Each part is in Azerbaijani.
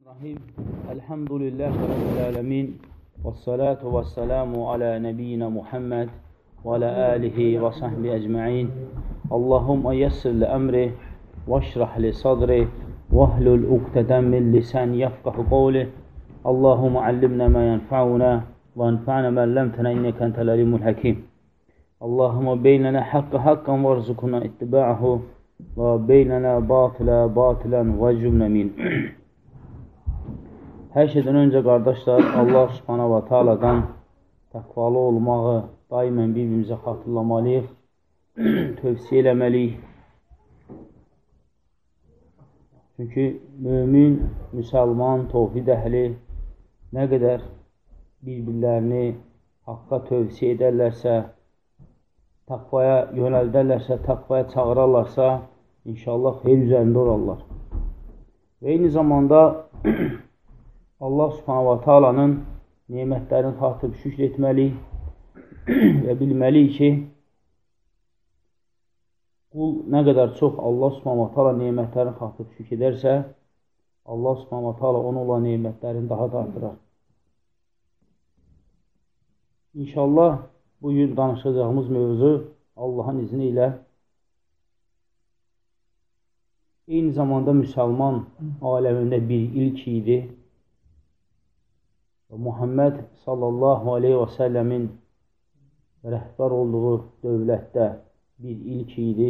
Rahim. Elhamdülillahi Rabbil alemin. Vessalatu vesselamu ala nebiyyina Muhammed ve ala alihi ve sahbihi ecma'in. Allahümme yessir li emri ve şrah li sadri ve ahlul uqteden min lisan yefkahu qavli. Allahümme allimna ma yenfa'una ve enfa'na ma allamtana inneke entel alimul hakim. Allahümme beynena hakka hakkan ve rızukuna ittiba'ahu ve beynena batıla batılan ve cümle min. Hər şeydən öncə, qardaşlar, Allah subhanahu wa ta'aladan təqvalı olmağı daimən bir-birimizə xatırlamalıyıq, tövsiyə eləməliyik. Çünki mümin, müsəlman, tovhid əhli nə qədər bir-birlərini haqqa tövsiyə edərlərsə, təqvaya yönəldərlərsə, təqvaya çağırarlarsa, inşallah xeyr üzərində olarlar. Və eyni zamanda Allah subhanahu wa ta'alanın nemətlərini xatırıb şükr etməliyik və bilməliyik ki, qul nə qədər çox Allah subhanahu wa ta'ala nemətlərini xatırıb şükr edərsə, Allah subhanahu wa ta'ala ona olan nemətlərini daha da artırar. İnşallah bugün danışacağımız mövzu Allahın izni ilə eyni zamanda müsəlman aləmində bir ilk idi. Muhammed sallallahu aleyhi və səlləmin rəhbər olduğu dövlətdə bir ilk idi.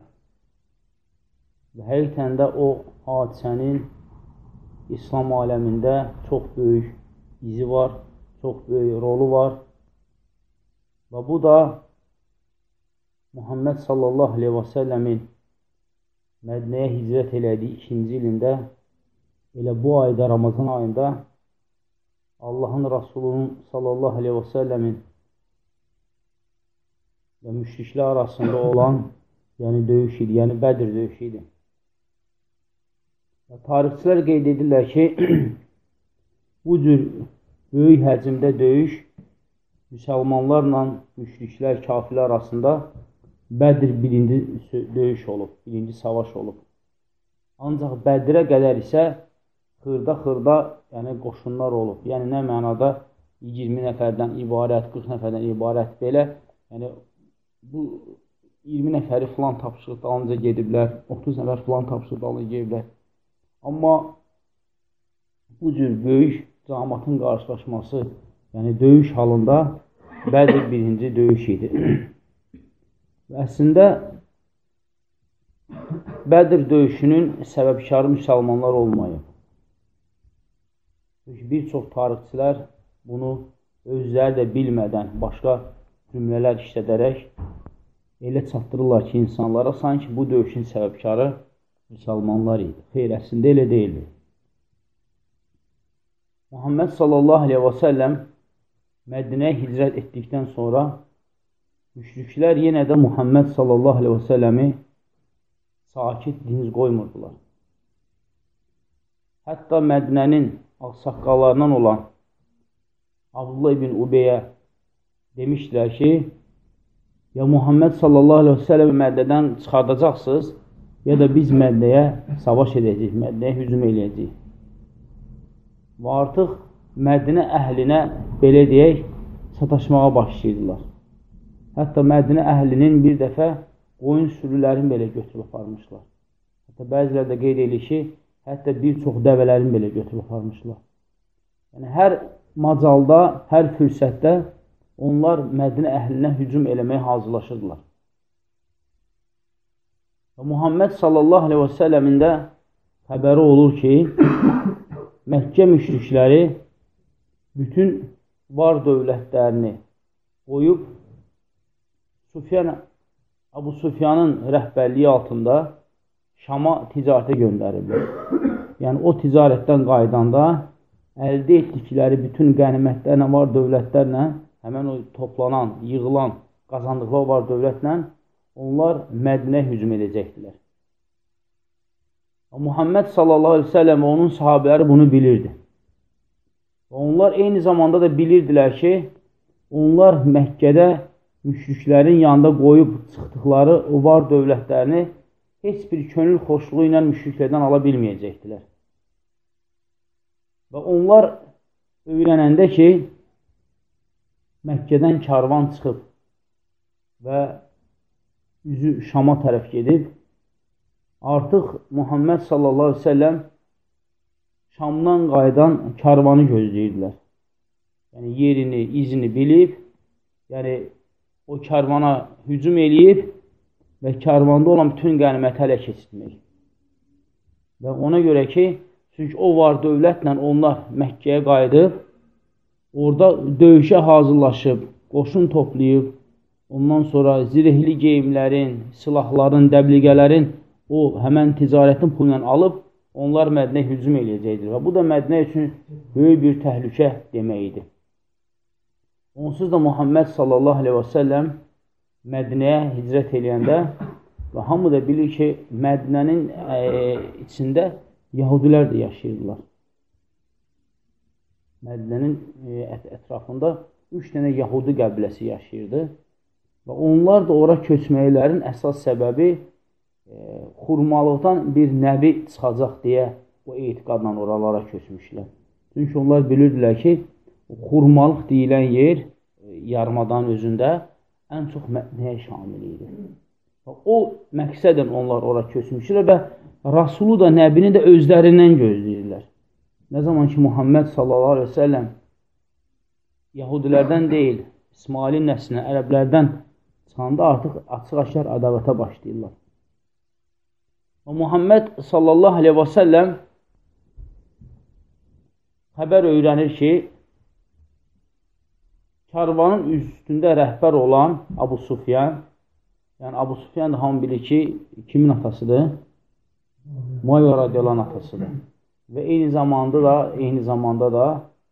Və həqiqətən də o hadisənin İslam aləmində çox böyük izi var, çox böyük rolu var. Və bu da Muhammed sallallahu aleyhi və səlləmin Mədinəyə hicrət elədiyi 2-ci ilində, elə bu ayda, Ramazan ayında Allahın Rasulunun sallallahu aleyhi və səlləmin və müşriklər arasında olan döyüş idi, Bədir döyüşü idi. Tarixçilər qeyd edirlər ki, bu cür böyük həcmdə döyüş müsəlmanlarla müşriklər, kafirlər arasında Bədir birinci döyüş olub, birinci savaş olub. Ancaq Bədirə qədər isə xırda, qoşunlar olub. Nə mənada 20 nəfərdən ibarət, 40 nəfərdən ibarət belə. Bu 20 nəfəri filan tapışıq dalınca gediblər, 30 nəfər filan tapışıq dalınca gediblər. Amma bu cür böyük cəmaatın qarşılaşması, döyüş halında Bədir birinci döyüş idi. Və əslində Bədir döyüşünün səbəbkarı müsəlmanlar olmayıb. Bir çox tarixçilər bunu özləri də bilmədən başqa cümlələr işlədərək elə çatdırırlar ki, insanlara sanki bu döyüşün səbəbkarı müsəlmanlar idi. Xeyr, əslində elə deyildi. Muhammed sallallahu aleyhi və səlləm Mədinəyə hicrət etdikdən sonra müşriklər yenə də Muhammed sallallahu aleyhi və səlləmi sakit, dinc qoymurdular. Hətta Mədinənin ağsaqqallarından olan Abdullah ibn Ubeyə demişdilər ki, ya Muhammed sallallahu aleyhi və səlləmi Mədinədən çıxardacaqsınız, ya da biz Mədinəyə savaş edəcəyik, Mədinəyə hücum edəcəyik. Və artıq Mədinə əhlinə, belə deyək, sataşmağa başlayırdılar. Hətta Mədinə əhlinin bir dəfə qoyun sürülərini belə götürüb aparmışlar. Hətta bəzilər də qeyd edir ki, hətta bir çox dəvələrini belə götürüb aparmışlar. Hər macalda, hər fürsətdə onlar Mədinə əhlinə hücum eləməyə hazırlaşırdılar. Muhammed sallallahu aleyhi və səlləmin də xəbəri olur ki, Məkkə müşrikləri bütün var dövlətlərini qoyub Əbu Sufyanın rəhbərliyi altında Şama ticarətə göndəriblər. O ticarətdən qaydanda əldə etdikləri bütün qənimətlərlə, var dövlətlərlə, həmən o toplanan, yığılan, qazandıqları var dövlətlə onlar Mədinəyə hücum edəcəkdilər. Muhammed sallallahu aleyhi ve sellem və onun sahabələri bunu bilirdi. Onlar eyni zamanda da bilirdilər ki, onlar Məkkədə müşriklərin yanında qoyub çıxdıqları o var dövlətlərini heç bir könül xoşluğu ilə müşriklərdən ala bilməyəcəkdilər. Və onlar öyrənəndə ki, Məkkədən karvan çıxıb və üzü Şama tərəf gedib, artıq Muhammed sallallahu aleyhi ve sellem Şamdan qayıdan karvanı gözləyirdilər. Yəni, yerini, izini bilib, yəni, o karvana hücum eləyib və karvanda olan bütün qəniməti ələ keçirmək. Və ona görə ki, çünki o var dövlətlə onlar Məkkəyə qayıdıb, orada döyüşə hazırlaşıb, qoşun toplayıb, ondan sonra zirehli geyimlərin, silahların, dəbliğələrin, o həmən ticarətin pulunu alıb, onlar Mədinəyə hücum eləyəcəkdir. Və bu da Mədinə üçün böyük bir təhlükə deməkdir. Onsuz da Muhammed sallallahu aleyhi və səlləm Mədinəyə hicrət eləyəndə və hamı da bilir ki, Mədinənin içində Yahudilər də yaşayırdılar. Mədinənin ətrafında 3 dənə Yahudi qəbiləsi yaşayırdı və onlar da ora köçməklərin əsas səbəbi xurmalıqdan bir nəbi çıxacaq deyə o etiqadla oralara köçmüşlər. Çünki onlar bilirdilər ki, xurmalıq deyilən yer yarımadanın özündə ən çox Mədinəyə şamil idi. O məqsədən onlar ora köçmüşlər və Rasulu da, Nəbini də özlərindən gözləyirlər. Nə zaman ki, Muhammed sallallahu aleyhi ve sellem Yahudilərdən deyil, İsmailin nəslinə, ərəblərdən çıxanda artıq açıq-aşkar ədavətə başlayırlar. Və Muhammed sallallahu aleyhi ve sellem xəbər öyrənir ki, karvanın üstündə rəhbər olan Abu Sufyan, yəni Abu Sufyan da hamı bilir ki, kimin atasıdır? Muayyə radiyallahu atasıdır. Və eyni zamanda da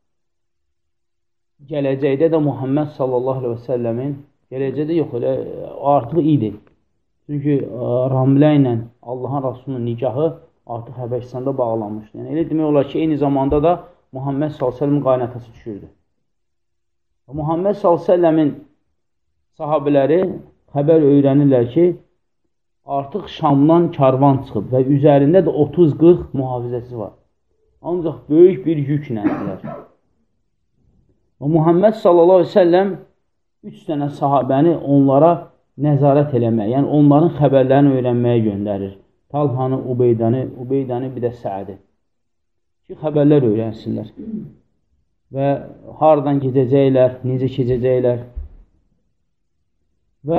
gələcəkdə də Muhammed sallallahu aleyhi ve sellemin gələcəkdə yox, elə artıq idi. Çünki Ramilə ilə Allahın Rasulunun nikahı artıq Həbəşistanda bağlanmışdı. Yəni, elə demək olar ki, eyni zamanda da Muhammed sallallahu aleyhi ve sellemin qaynatası düşürdü. Muhammed sallallahu aleyhi ve sellemin sahabiləri xəbər öyrənirlər ki, artıq Şamdan karvan çıxıb və üzərində də 30-40 mühafizəsi var. Ancaq böyük bir yükləndilər. Və Muhammed sallallahu aleyhi ve sellem 3 dənə sahabəni onlara nəzarət eləməyə, yəni onların xəbərlərini öyrənməyə göndərir. Talhanı, Ubeydəni, bir də Səədi. Ki, xəbərlər öyrənsinlər. Və haradan gedəcəklər, necə keçəcəklər. Və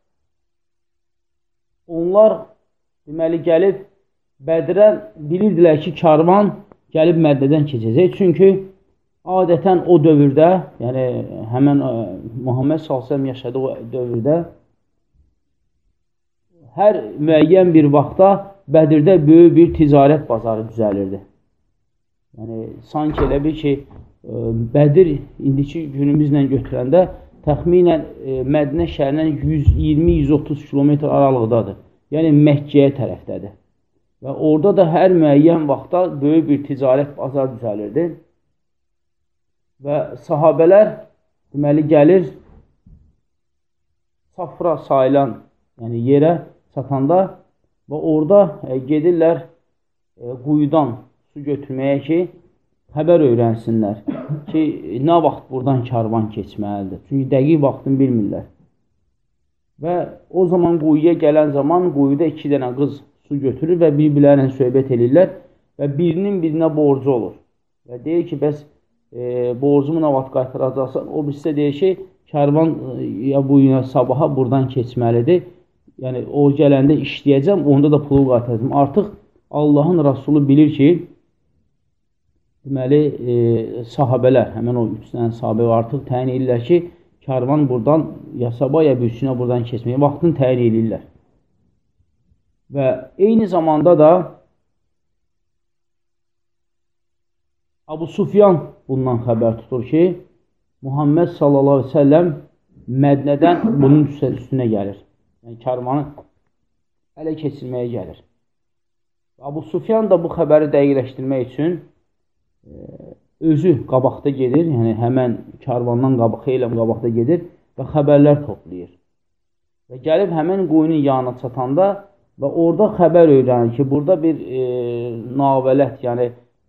onlar deməli gəlib Bədirə bilirdilər ki, karvan gəlib Mədinədən keçəcək. Çünki adətən o dövrdə, yəni həmən Muhammed sallallahu əleyhi yaşadığı o dövrdə hər müəyyən bir vaxtda Bədirdə böyük bir ticarət bazarı düzəlirdi. Yəni sanki elə bir ki, Bədir indiki günümüzlə götürəndə təxminən Mədinə şəhərindən 120-130 kilometr aralıqdadır. Yəni Məkkəyə tərəfdədir. Və orada da hər müəyyən vaxtda böyük bir ticarət bazar düzəlirdi. Və sahabələr deməli gəlir Safra sayılan yəni yerə çatanda və orada gedirlər quyudan su götürməyə ki, xəbər öyrənsinlər ki, nə vaxt buradan karvan keçməlidir. Çünki dəqiq vaxtını bilmirlər. Və o zaman quyuya gələn zaman quyuda 2 dənə qız su götürür və bir-birlərlə söhbət edirlər və birinin birinə borcu olur. Və deyir ki, bəs borcumu nə vaxt qaytaracaqsan? O birisi deyir ki, karvan ya bu günə sabaha buradan keçməlidir. Yəni, o gələndə işləyəcəm, onda da pulu qaytaracağım. Artıq Allahın Rasulü bilir ki, deməli, sahabələr, həmən o 3 dənə sahabə artıq təyin edirlər ki, karvan buradan ya sabah ya birsinə buradan keçməyə vaxtını təyin edirlər. Və eyni zamanda da Abu Sufyan bundan xəbər tutur ki, Muhammed sallallahu aleyhi ve sellem Mədinədən bunun üstünə gəlir. Yəni, karvanı ələ keçirməyə gəlir. Abu Sufyan da bu xəbəri dəqiqləşdirmək üçün özü qabaqda gedir, yəni həmən karvandan xeyləm qabaqda gedir və xəbərlər toplayır. Və gəlib həmən quyunun yanına çatanda və orada xəbər öyrənir ki, burada bir navələt, yəni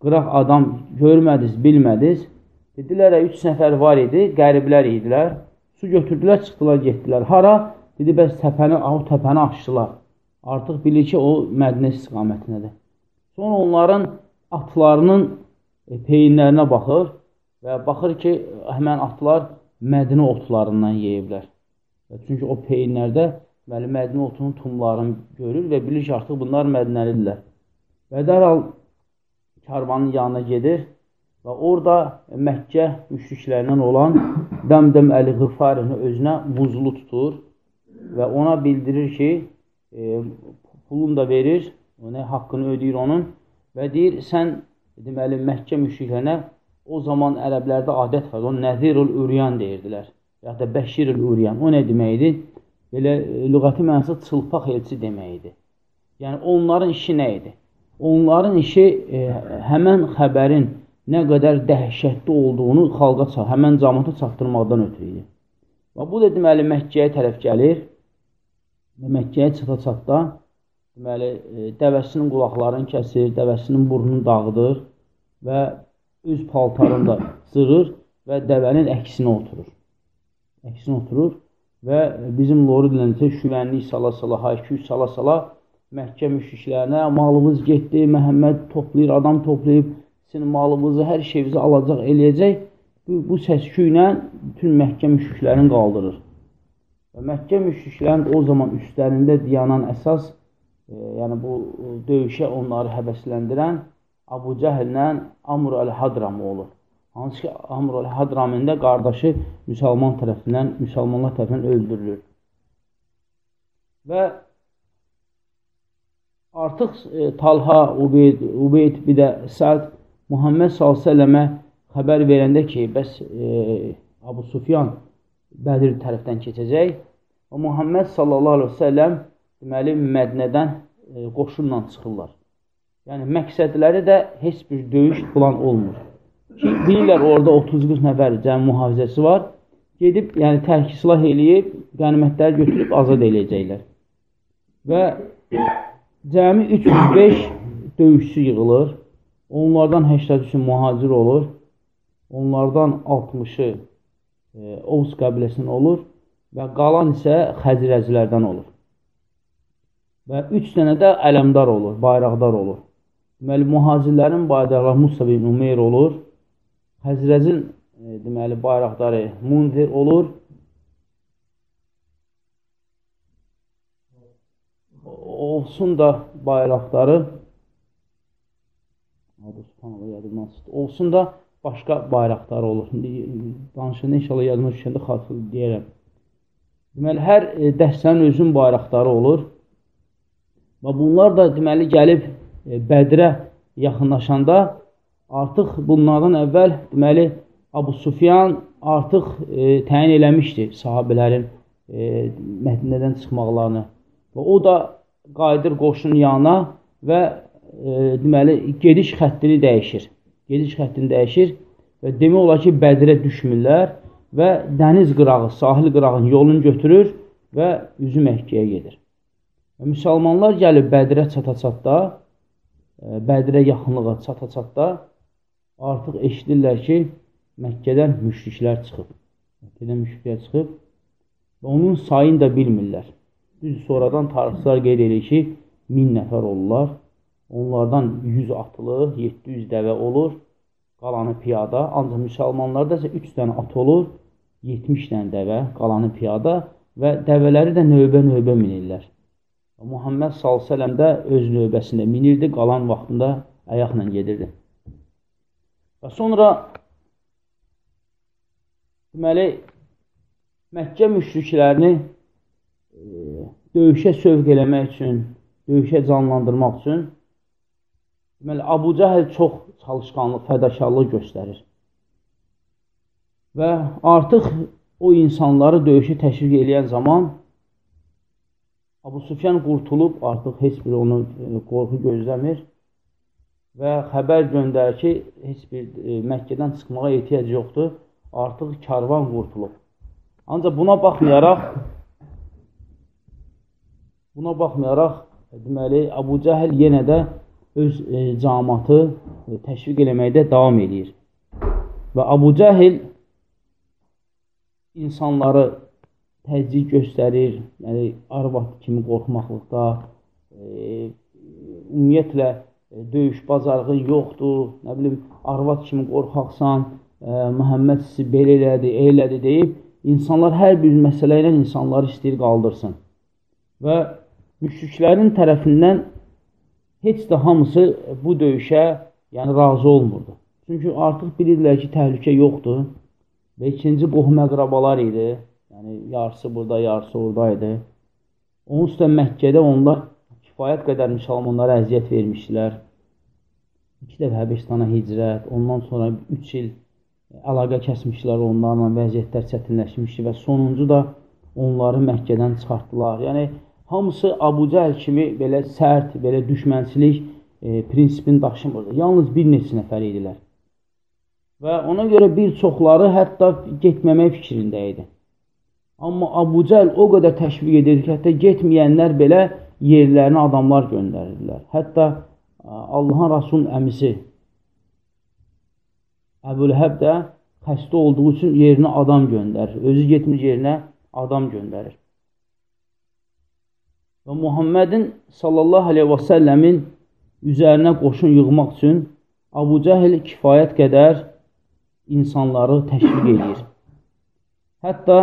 qıraq adam görmədiniz, bilmədiniz. Dedilər, 3 nəfər var idi, qəriblər idilər. Su götürdülər, çıxdılar, getdilər. Hara? Dedi, bəs o təpəni açdılar. Artıq bilir ki, o Mədinə istiqamətindədir. Sonra onların atlarının peyinlərinə baxır və baxır ki, həmən atlar Mədinə otlarından yeyiblər. Çünki o peyinlərdə Mədinə otunun tumlarını görür və bilir ki, artıq bunlar Mədinəlidirlər. Və dərhal karvanın yanına gedir və orada Məkkə müşriklərindən olan Dəmdəm Əl-Ğıfarini özünə muzlu tutur və ona bildirir ki, pulunu da verir, haqqını ödəyir onun və deyir, sən deməli, Məkkə müşriklərinə o zaman ərəblərdə adət var, onu Nəzirul-Üryan deyirdilər, ya da Bəşirul-Üryan. O nə deməkdir? Belə lüğəti mənası çılpaq elçi deməkdir. Yəni, onların işi nə idi? Onların işi həmən xəbərin nə qədər dəhşətli olduğunu xalqa, həmən cəmaata çatdırmaqdan ötürü idi. Və bu da deməli, Məkkəyə tərəf gəlir və Məkkəyə çata-çatda deməli, dəvəsinin qulaqlarını kəsir, dəvəsinin burnunu dağıdır və öz paltarını da cırır və dəvənin əksinə oturur. Əksinə oturur və bizim loru dilənəcək şülənlik sala-sala, hayküy sala-sala Məkkə müşriklərinə malımız getdi, Məhəmməd toplayır, adam toplayıb, sizin malımızı, hər şeyimizi alacaq, eləyəcək. Bu səsküylə bütün Məkkə müşriklərini qaldırır. Və Məkkə müşriklərin o zaman üstlərində dayanan əsas, yəni bu döyüşə onları həvəsləndirən Abu Cəhillə Amr Əl-Hadramı olur. Hansı ki, Amr Əl-Hadramın da qardaşı müsəlmanlar tərəfindən öldürülür. Və artıq Talha, Ubeyd, bir də Səd Muhammed s.ə.və xəbər verəndə ki, bəs Abu Sufyan Bədir tərəfdən keçəcək və Muhammed s.ə.v deməli, Mədinədən qoşunla çıxırlar. Yəni, məqsədləri də heç bir döyüş plan olmur. Ki, bilirlər, orada 30-40 nəfər cəmi mühafizəsi var. Gedib, yəni, tərk silah eləyib, qənimətləri götürüb azad eləyəcəklər. Və cəmi 305 döyüşçü yığılır. Onlardan 83-ü mühacir olur. Onlardan 60-ı Oğuz qəbiləsindən olur və qalan isə Xəzrəcilərdən olur. Və 3 dənə də ələmdar olur, bayraqdar olur. Deməli, mühacirlərin bayraqları Musa bin Umeyr olur. Xəzrəcin deməli, bayraqdarı Mundir olur. Olsun da bayraqdarı olsun da başqa bayraqdarı olur. Danışında inşallah yadıma düşəndə xatırlı deyərəm. Deməli, hər dəstənin özün bayraqdarı olur. Və bunlar da deməli gəlib Bədirə yaxınlaşanda artıq bunlardan əvvəl deməli Abu Sufyan artıq təyin eləmişdi sahabələrin Mədinədən çıxmaqlarını. Və o da qayıdır qoşunun yanına və deməli gediş xəttini dəyişir. Gediş xəttini dəyişir və demək olar ki, Bədirə düşmürlər və dəniz qırağı, sahil qırağının yolunu götürür və üzü Məkkəyə gedir. Və müsəlmanlar gəlib Bədirə çata-çatda, Bədirə yaxınlığa çata-çatda artıq eşidirlər ki, Məkkədən müşriklər çıxıb. Məkkədən müşriklər çıxıb və onun sayını da bilmirlər. Düz sonradan tarixçilər qeyd edir ki, 1000 nəfər olurlar. Onlardan 100 atlı, 700 dəvə olur, qalanı piyada. Ancaq müsəlmanlarda isə 3 dənə at olur, 70 dənə dəvə, qalanı piyada və dəvələri də növbə-növbə minirlər. Muhammed s.ə.v də öz növbəsində minirdi, qalan vaxtında ayaqla gedirdi. Və sonra deməli, Məkkə müşriklərini döyüşə sövq eləmək üçün, döyüşə canlandırmaq üçün deməli, Abu Cəhil çox çalışqanlıq, fədakarlıq göstərir. Və artıq o insanları döyüşə təşviq eləyən zaman Abu Sufyan qurtulub, artıq heç bir onu qorxu gözləmir və xəbər göndərir ki, heç bir Məkkədən çıxmağa ehtiyac yoxdur, artıq karvan qurtulub. Ancaq buna baxmayaraq, deməli, Abu Cəhil yenə də öz cəmaatı təşviq eləməkdə davam edir. Və Əbu Cəhil insanları təzyiq göstərir, yəni arvad kimi qorxmaqlıqda, ümumiyyətlə döyüş bacarığı yoxdur, nə bilim, arvad kimi qorxaqsan, Məhəmməd sizi belə elədi deyib, insanlar hər bir məsələ ilə insanları istəyir qaldırsın. Və müşriklərin tərəfindən heç də hamısı bu döyüşə razı olmurdu. Çünki artıq bilirdilər ki, təhlükə yoxdur və ikinci qohum əqrabalar idi. Yəni, yarısı burada, yarısı oradaydı. Onun üstə Məkkədə onlar kifayət qədər müsəlmanlara əziyyət vermişdilər. 2 dəfə Həbəşistana hicrət, ondan sonra 3 il əlaqə kəsmişlər onlarla, vəziyyətlər çətinləşmişdi və sonuncu da onları Məkkədən çıxartdılar. Yəni, hamısı Əbu Cəhil kimi belə sərt, belə düşmənçilik prinsipini daşımırdı. Yalnız bir neçə nəfər idilər. Və ona görə bir çoxları hətta getməmək fikrində idi. Amma Əbu Cəhil o qədər təşviq edirdi ki, hətta getməyənlər belə yerlərinə adamlar göndərirdilər. Hətta Allahın Rasulun əmisi Əbüləhəb də xəstə olduğu üçün yerinə adam göndərir. Özü getmir yerinə adam göndərir. Və Muhammedin sallallahu aleyhi və səlləmin üzərinə qoşun yığmaq üçün Əbu Cəhil kifayət qədər insanları təşviq edir. Hətta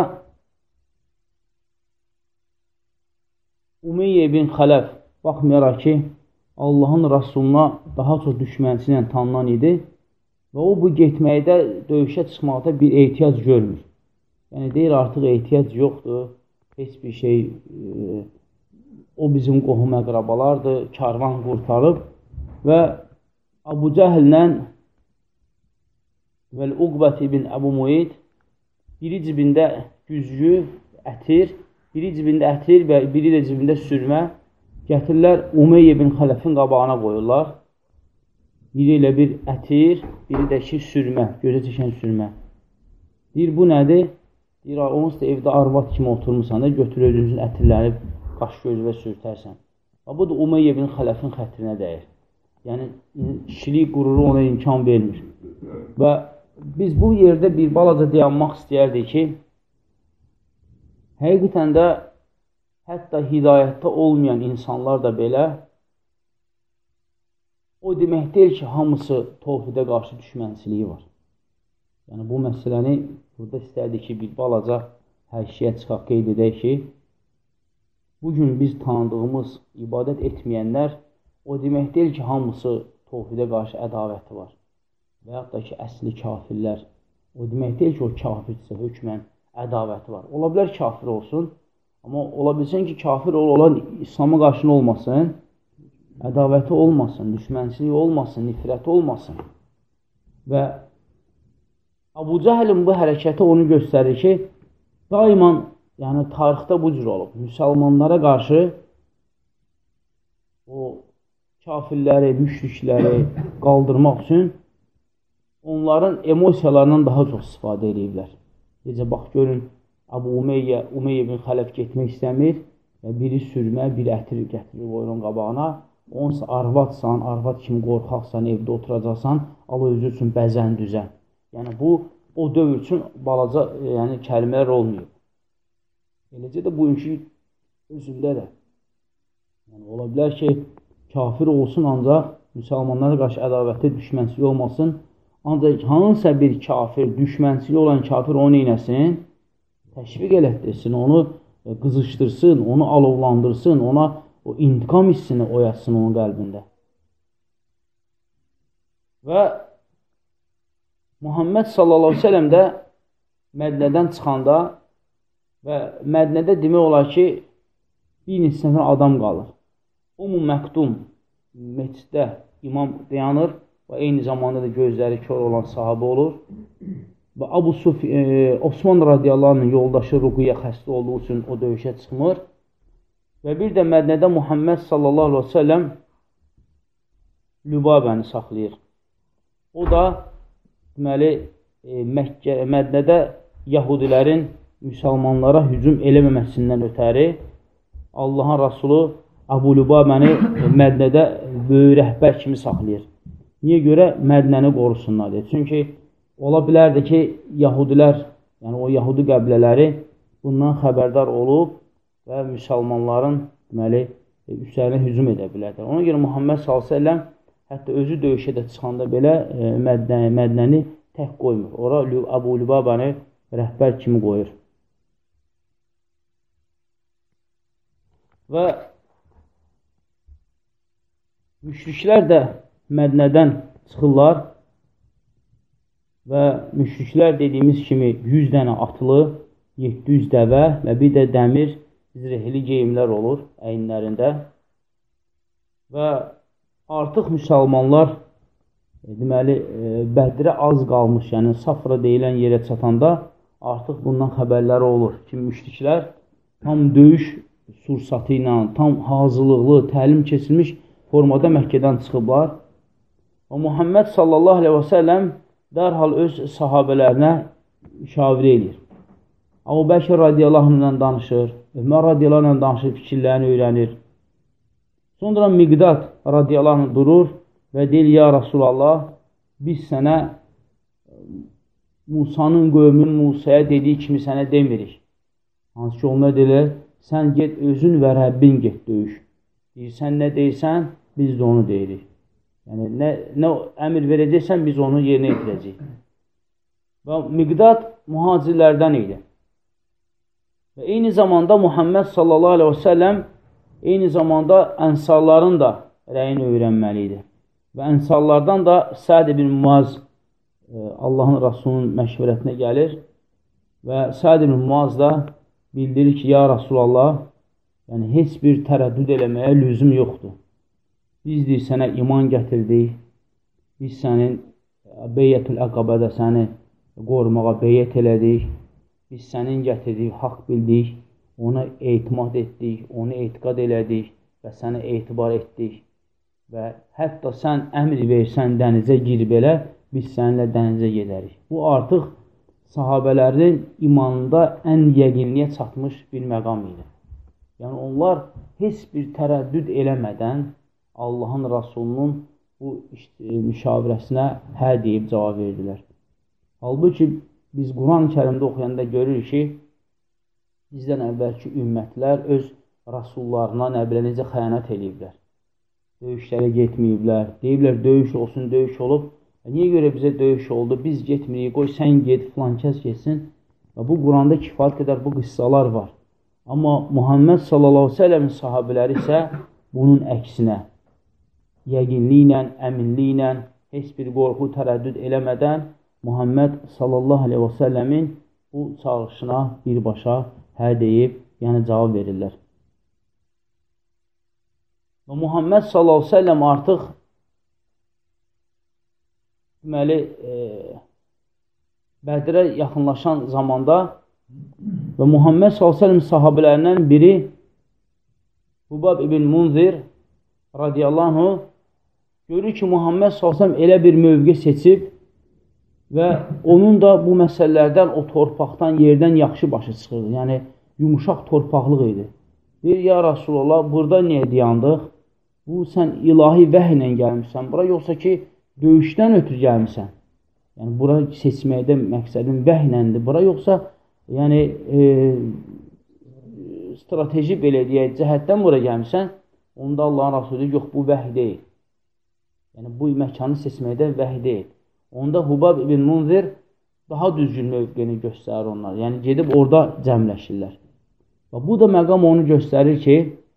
Umeyyə ibn Xələf baxmayaraq ki, Allahın Rasuluna daha çox düşmənçi ilə tanınan idi və o bu getməkdə, döyüşə çıxmaqda bir ehtiyac görmür. Yəni, deyir, artıq ehtiyac yoxdur, heç bir şey, o bizim qohum əqrabalardır, karvan qurtarıb və Əbu Cəhillə Vəl-Uqbət ibn Əbu Muid biri cibində güzgü, ətir, biri cibində ətir və biri də cibində sürmə gətirirlər, Umeyyə ibn Xələfin qabağına qoyurlar. Biri ilə bir ətir, biri də ki, sürmə, gözə çəkən sürmə. Deyir, bu nədir? Deyir, onsuz da evdə arvad kimi oturmuşsan da, götür özünüzün ətirləri qaş gözüvə sürtərsən. Bu da Umeyyə ibn Xələfin xətrinə dəyir. Yəni, kişilik qururu ona imkan vermir. Və biz bu yerdə bir balaca dayanmaq istəyərdik ki, həqiqətən də hətta hidayətdə olmayan insanlar da belə o demək deyil ki, hamısı tövhidə qarşı düşmənçiliyi var. Yəni, bu məsələni burada istərdik ki, bir balaca həşiyə çıxaq qeyd edək ki, bugün biz tanıdığımız ibadət etməyənlər o demək deyil ki, hamısı tövhidə qarşı ədavəti var. Və yaxud da ki, əsli kafirlər o demək deyil ki, o kafirsə hökmən ədavəti var. Ola bilər kafir olsun, amma ola bilsin ki, kafir olan İslam'a qarşı olmasın, ədavəti olmasın, düşmənçiliyi olmasın, nifrəti olmasın. Və Əbu Cəhilin bu hərəkəti onu göstərir ki, daima, yəni tarixdə bu cür olub. Müsəlmanlara qarşı o kafirləri, müşrikləri qaldırmaq üçün onların emosiyalarından daha çox istifadə ediblər. Necə, bax, görün, Umeyyə ibn Xələf getmək istəmir və biri sürmə, biri ətir gətirir qoyurun qabağına. Onsa arvadsan, arvad kimi qorxaqsan, evdə oturacaqsan, al özü üçün bəzən düzən. Yəni, bu, o dövr üçün balaca kəlmələr olmuyor. Eləcə də bugünkü özündə də. Yəni, ola bilər ki, kafir olsun, ancaq müsəlmanlara qarşı ədavətli düşmənçiliyi olmasın. Ancaq hansısa bir kafir, düşmənçiliyi olan kafir onu neynəsin? Təşviq elətdirsin, onu qızışdırsın, onu alovlandırsın, ona o intiqam hissini oyatsın onun qəlbində. Və Muhammed sallallahu aleyhi ve sellem də Mədinədən çıxanda və Mədinədə demək olar ki, bir neçə nəfər adam qalır. Umu Məktум məsciddə imam dayanır və eyni zamanda da gözləri kör olan sahabə olur. Və Osman radiyallahu anh'ın yoldaşı Ruqiyyə xəstə olduğu üçün o döyüşə çıxmır. Və bir də Mədinədə Muhammed sallallahu aleyhi ve sellem Lübabəni saxlayır. O da deməli, Mədinədə Yahudilərin müsəlmanlara hücum eləməməsindən ötəri Allahın Rasulü Əbu Lübabəni Mədnədə böyük rəhbər kimi saxlayır. Niyə görə? Mədnəni qorusunlar deyə. Çünki ola bilərdi ki, Yahudilər, yəni o Yahudi qəbilələri bundan xəbərdar olub və müsəlmanların deməli, üzərinə hücum edə bilərdir. Ona görə Muhammed s.ə.v hətta özü döyüşə də çıxanda belə Mədnəni tək qoymur. Ora Əbu Lübabəni rəhbər kimi qoyur. Və müşriklər də Mədnədən çıxırlar və müşriklər dediyimiz kimi 100 dənə atlı, 700 dəvə və bir də dəmir zirehli geyimlər olur əyinlərində və artıq müsəlmanlar deməli, Bədirə az qalmış, yəni Safra deyilən yerə çatanda artıq bundan xəbərləri olur ki, müşriklər tam döyüş sursatı ilə, tam hazırlıqlı, təlim keçilmiş formada Məkkədən çıxıblar. Və Muhammed sallallahu aleyhi və səlləm dərhal öz sahabələrinə müşavirə edir. Əbu Bəkir radiyallahu anh ilə danışır, Ömər radiyallahu anh ilə danışır, fikirlərini öyrənir. Sonra Miqdad radiyallahu anh durur və deyir, ya Rasulallah, biz sənə Musanın qövmünün Musaya dediyi kimi sənə demirik. Hansı ki, onlar deyirlər, sən get özün və Rəbbin get döyüş. Deyir, sən nə deyirsən, biz də onu deyirik. Yəni, nə əmr verəcəksən, biz onu yerinə yetirəcəyik. Və Miqdad mühacirlərdən idi. Və eyni zamanda Muhammed sallallahu aleyhi və səlləm eyni zamanda ənsarların da rəyini öyrənməli idi. Və ənsarlardan da Səd ibn Muaz Allahın Rasulunun məşvərətinə gəlir və Səd ibn Muaz da bildirir ki, ya Rasulallah, yəni heç bir tərəddüd eləməyə lüzum yoxdur. Biz deyir, sənə iman gətirdik, biz sənin Beyyətül Əqabədə səni qorumağa beyyət elədik, biz sənin gətirdik, haqq bildik, ona etimad etdik, onu etiqad elədik və sənə etibar etdik və hətta sən əmr versən dənizə gir belə, biz səninlə dənizə gedərik. Bu artıq sahabələrin imanında ən yəqinliyə çatmış bir məqam idi. Yəni onlar heç bir tərəddüd eləmədən Allahın Rasulunun bu müşavirəsinə hə deyib cavab verdilər. Halbuki biz Quran-ı Kərimdə oxuyanda görürük ki, bizdən əvvəlki ümmətlər öz rasullarına necə xəyanət ediblər. Döyüşlərə getməyiblər. Deyiblər, döyüş olsun, döyüş olub. Niyə görə bizə döyüş oldu? Biz getmirik, qoy sən get, filan kəs getsin. Və bu Quranda kifayət qədər bu qıssalar var. Amma Muhammed sallallahu aleyhi ve sellem sahabələri isə bunun əksinə yəqinliklə, əminliklə, heç bir qorxu, tərəddüd eləmədən Muhammed sallallahu aleyhi və səlləmin bu çağırışına birbaşa hə deyib, yəni cavab verirlər. Və Muhammed sallallahu aleyhi və səlləm artıq deməli, Bədirə yaxınlaşan zamanda və Muhammed sallallahu aleyhi və səlləm sahabələrindən biri Hubab ibn Munzir radiyallahu anh görür ki, Muhammed sallallahu elə bir mövqe seçib və onun da bu məsələlərdən, o torpaqdan, yerdən yaxşı başı çıxırdı. Yəni, yumuşaq torpaqlıq idi. Deyir, ya Rasulallah, burada niyə dayandıq? Bu, sən ilahi vəhiylə gəlmişsən bura, yoxsa ki, döyüşdən ötürü gəlmişsən? Yəni, bura seçməkdə məqsədin vəhiyləndir. Bura yoxsa, yəni, strateji belə deyək, cəhətdən bura gəlmişsən, onda Allahın Rasulü yox, bu vəhiy deyil. Yəni, bu məkanı seçməkdə vəhiy deyil. Onda Hubab ibn Munzir daha düzgün mövqeni göstərir onlar. Yəni, gedib orada cəmləşirlər. Və bu da məqam onu göstərir ki,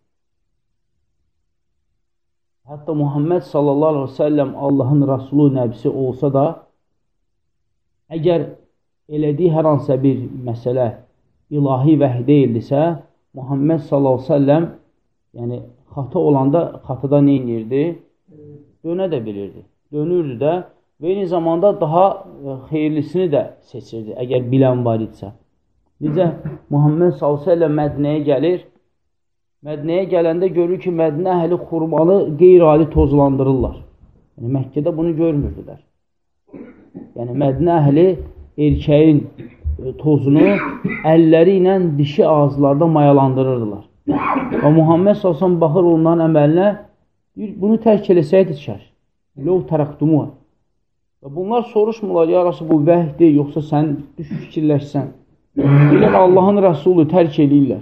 hətta Muhammed sallallahu aleyhi ve sellem Allahın Rasulü nəbisi olsa da, əgər elədiyi hər hansısa bir məsələ ilahi vəhiy deyildisə, Muhammed sallallahu aleyhi ve sellem yəni, xata olanda xatada nə inirdi? Dönə də bilirdi. Dönürdü də və eyni zamanda daha xeyirlisini də seçirdi, əgər bilən var idisə. Necə Muhammed s.ə.v Mədinəyə gəlir, Mədinəyə gələndə görür ki, Mədinə əhli xurmanı qeyri-adi tozlandırırlar. Yəni, Məkkədə bunu görmürdülər. Yəni, Mədinə əhli erkəyin tozunu əlləri ilə dişi ağızlarda mayalandırırdılar. Və Muhammed sallallahu baxır onların əməlinə, deyir, bunu tərk eləsəydi çıxar. Ləv tərəqdumu. Və bunlar soruşmurlar, ya Rasul, bu vəhdir, yoxsa sən düş fikirləşsən. Deyirlər, Allahın Rəsulü tərk eləyirlər.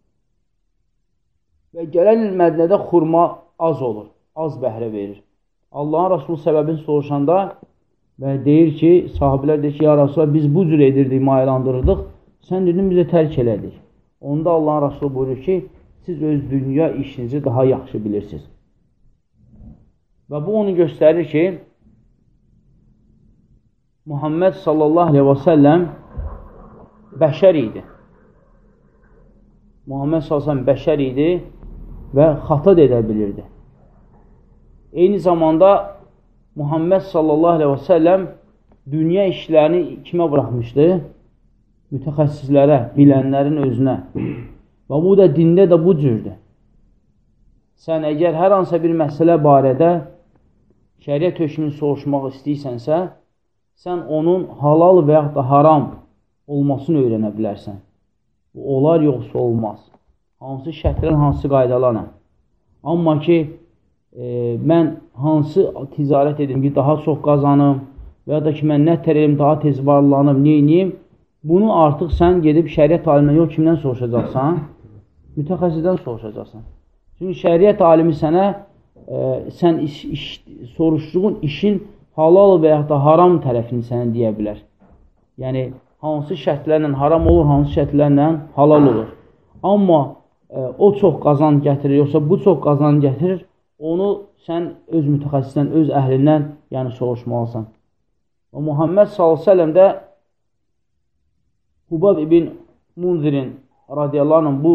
Və gələn il Mədinədə xurma az olur, az bəhrə verir. Allahın Rəsulü səbəbini soruşanda və deyir ki, sahibilər deyir ki, ya Rasulullah, biz bu cür edirdik, maylandırırdıq, sən dedin, bizə tərk elədik. Onda Allahın Rəsulü buyurur ki, siz öz dünya işinizi daha yaxşı bilirsiniz. Və bu onu göstərir ki, Muhammed sallallahu aleyhi və səlləm bəşər idi. Muhammed sallallahu aleyhi və səlləm bəşər idi və xata da edə bilirdi. Eyni zamanda Muhammed sallallahu aleyhi və səlləm dünya işlərini kimə buraxmışdı? Mütəxəssislərə, bilənlərin özünə. Və bu da dində də bu cürdür. Sən əgər hər hansısa bir məsələ barədə şəriət hökmünü soruşmaq istəyirsənsə, sən onun halal və yaxud da haram olmasını öyrənə bilərsən. Bu olar, yoxsa olmaz. Hansı şərtlərin, hansı qaydalarla. Amma ki, mən hansı ticarət edim ki, daha çox qazanım və ya da ki, mən nə tər edim, daha tez varlanım, neyiniyim, bunu artıq sən gedib şəriət alimə yox, kimdən soruşacaqsan? Mütəxəssisdən soruşacaqsan. Çünki şəriət alimi sənə, sən soruşduğun işin halal və yaxud da haram tərəfini sənə deyə bilər. Yəni, hansı şərtlərlə haram olur, hansı şərtlərlə halal olur. Amma o çox qazanc gətirir, yoxsa bu çox qazanc gətirir, onu sən öz mütəxəssisdən, öz əhlindən yəni soruşmalısan. Və Muhammed s.ə.v də Hubab ibn Munzirin radiyallahu anh bu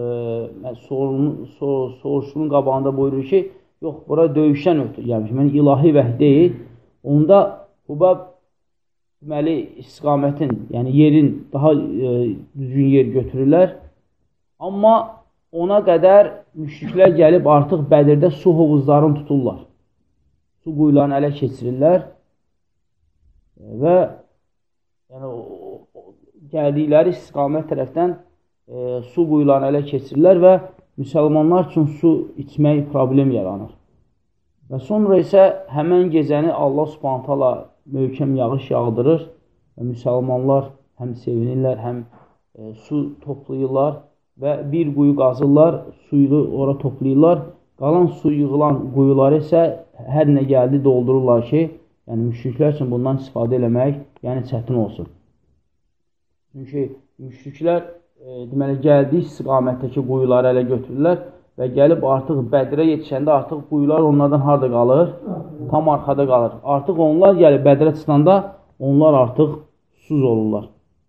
soruşunun qabağında buyurur ki, yox, bura döyüşdən ötür, yəni ilahi vəhy deyil. Onda Hubab deməli istiqamətin, yəni yerin daha düzgün yer götürürlər. Amma ona qədər müşriklər gəlib artıq Bədirdə su hovuzlarını tuturlar. Su quyularını ələ keçirirlər və yəni, gəldikləri istiqamət tərəfdən su quyularını ələ keçirirlər və müsəlmanlar üçün su içmək problem yaranır. Və sonra isə həmən gecəni Allah Subhanahu taala möhkəm yağış yağdırır və müsəlmanlar həm sevinirlər, həm su toplayırlar və bir quyu qazırlar, suyu ora toplayırlar. Qalan su yığılan quyuları isə hər nə gəldi doldururlar ki, yəni müşriklər üçün bundan istifadə eləmək yəni çətin olsun. Çünki müşriklər deməli gəldiyi istiqamətdəki quyuları ələ götürürlər və gəlib artıq Bədirə yetişəndə artıq quyular onlardan harada qalır? Tam arxada qalır. Artıq onlar gəlib Bədirə çıxanda onlar artıq susuz olurlar.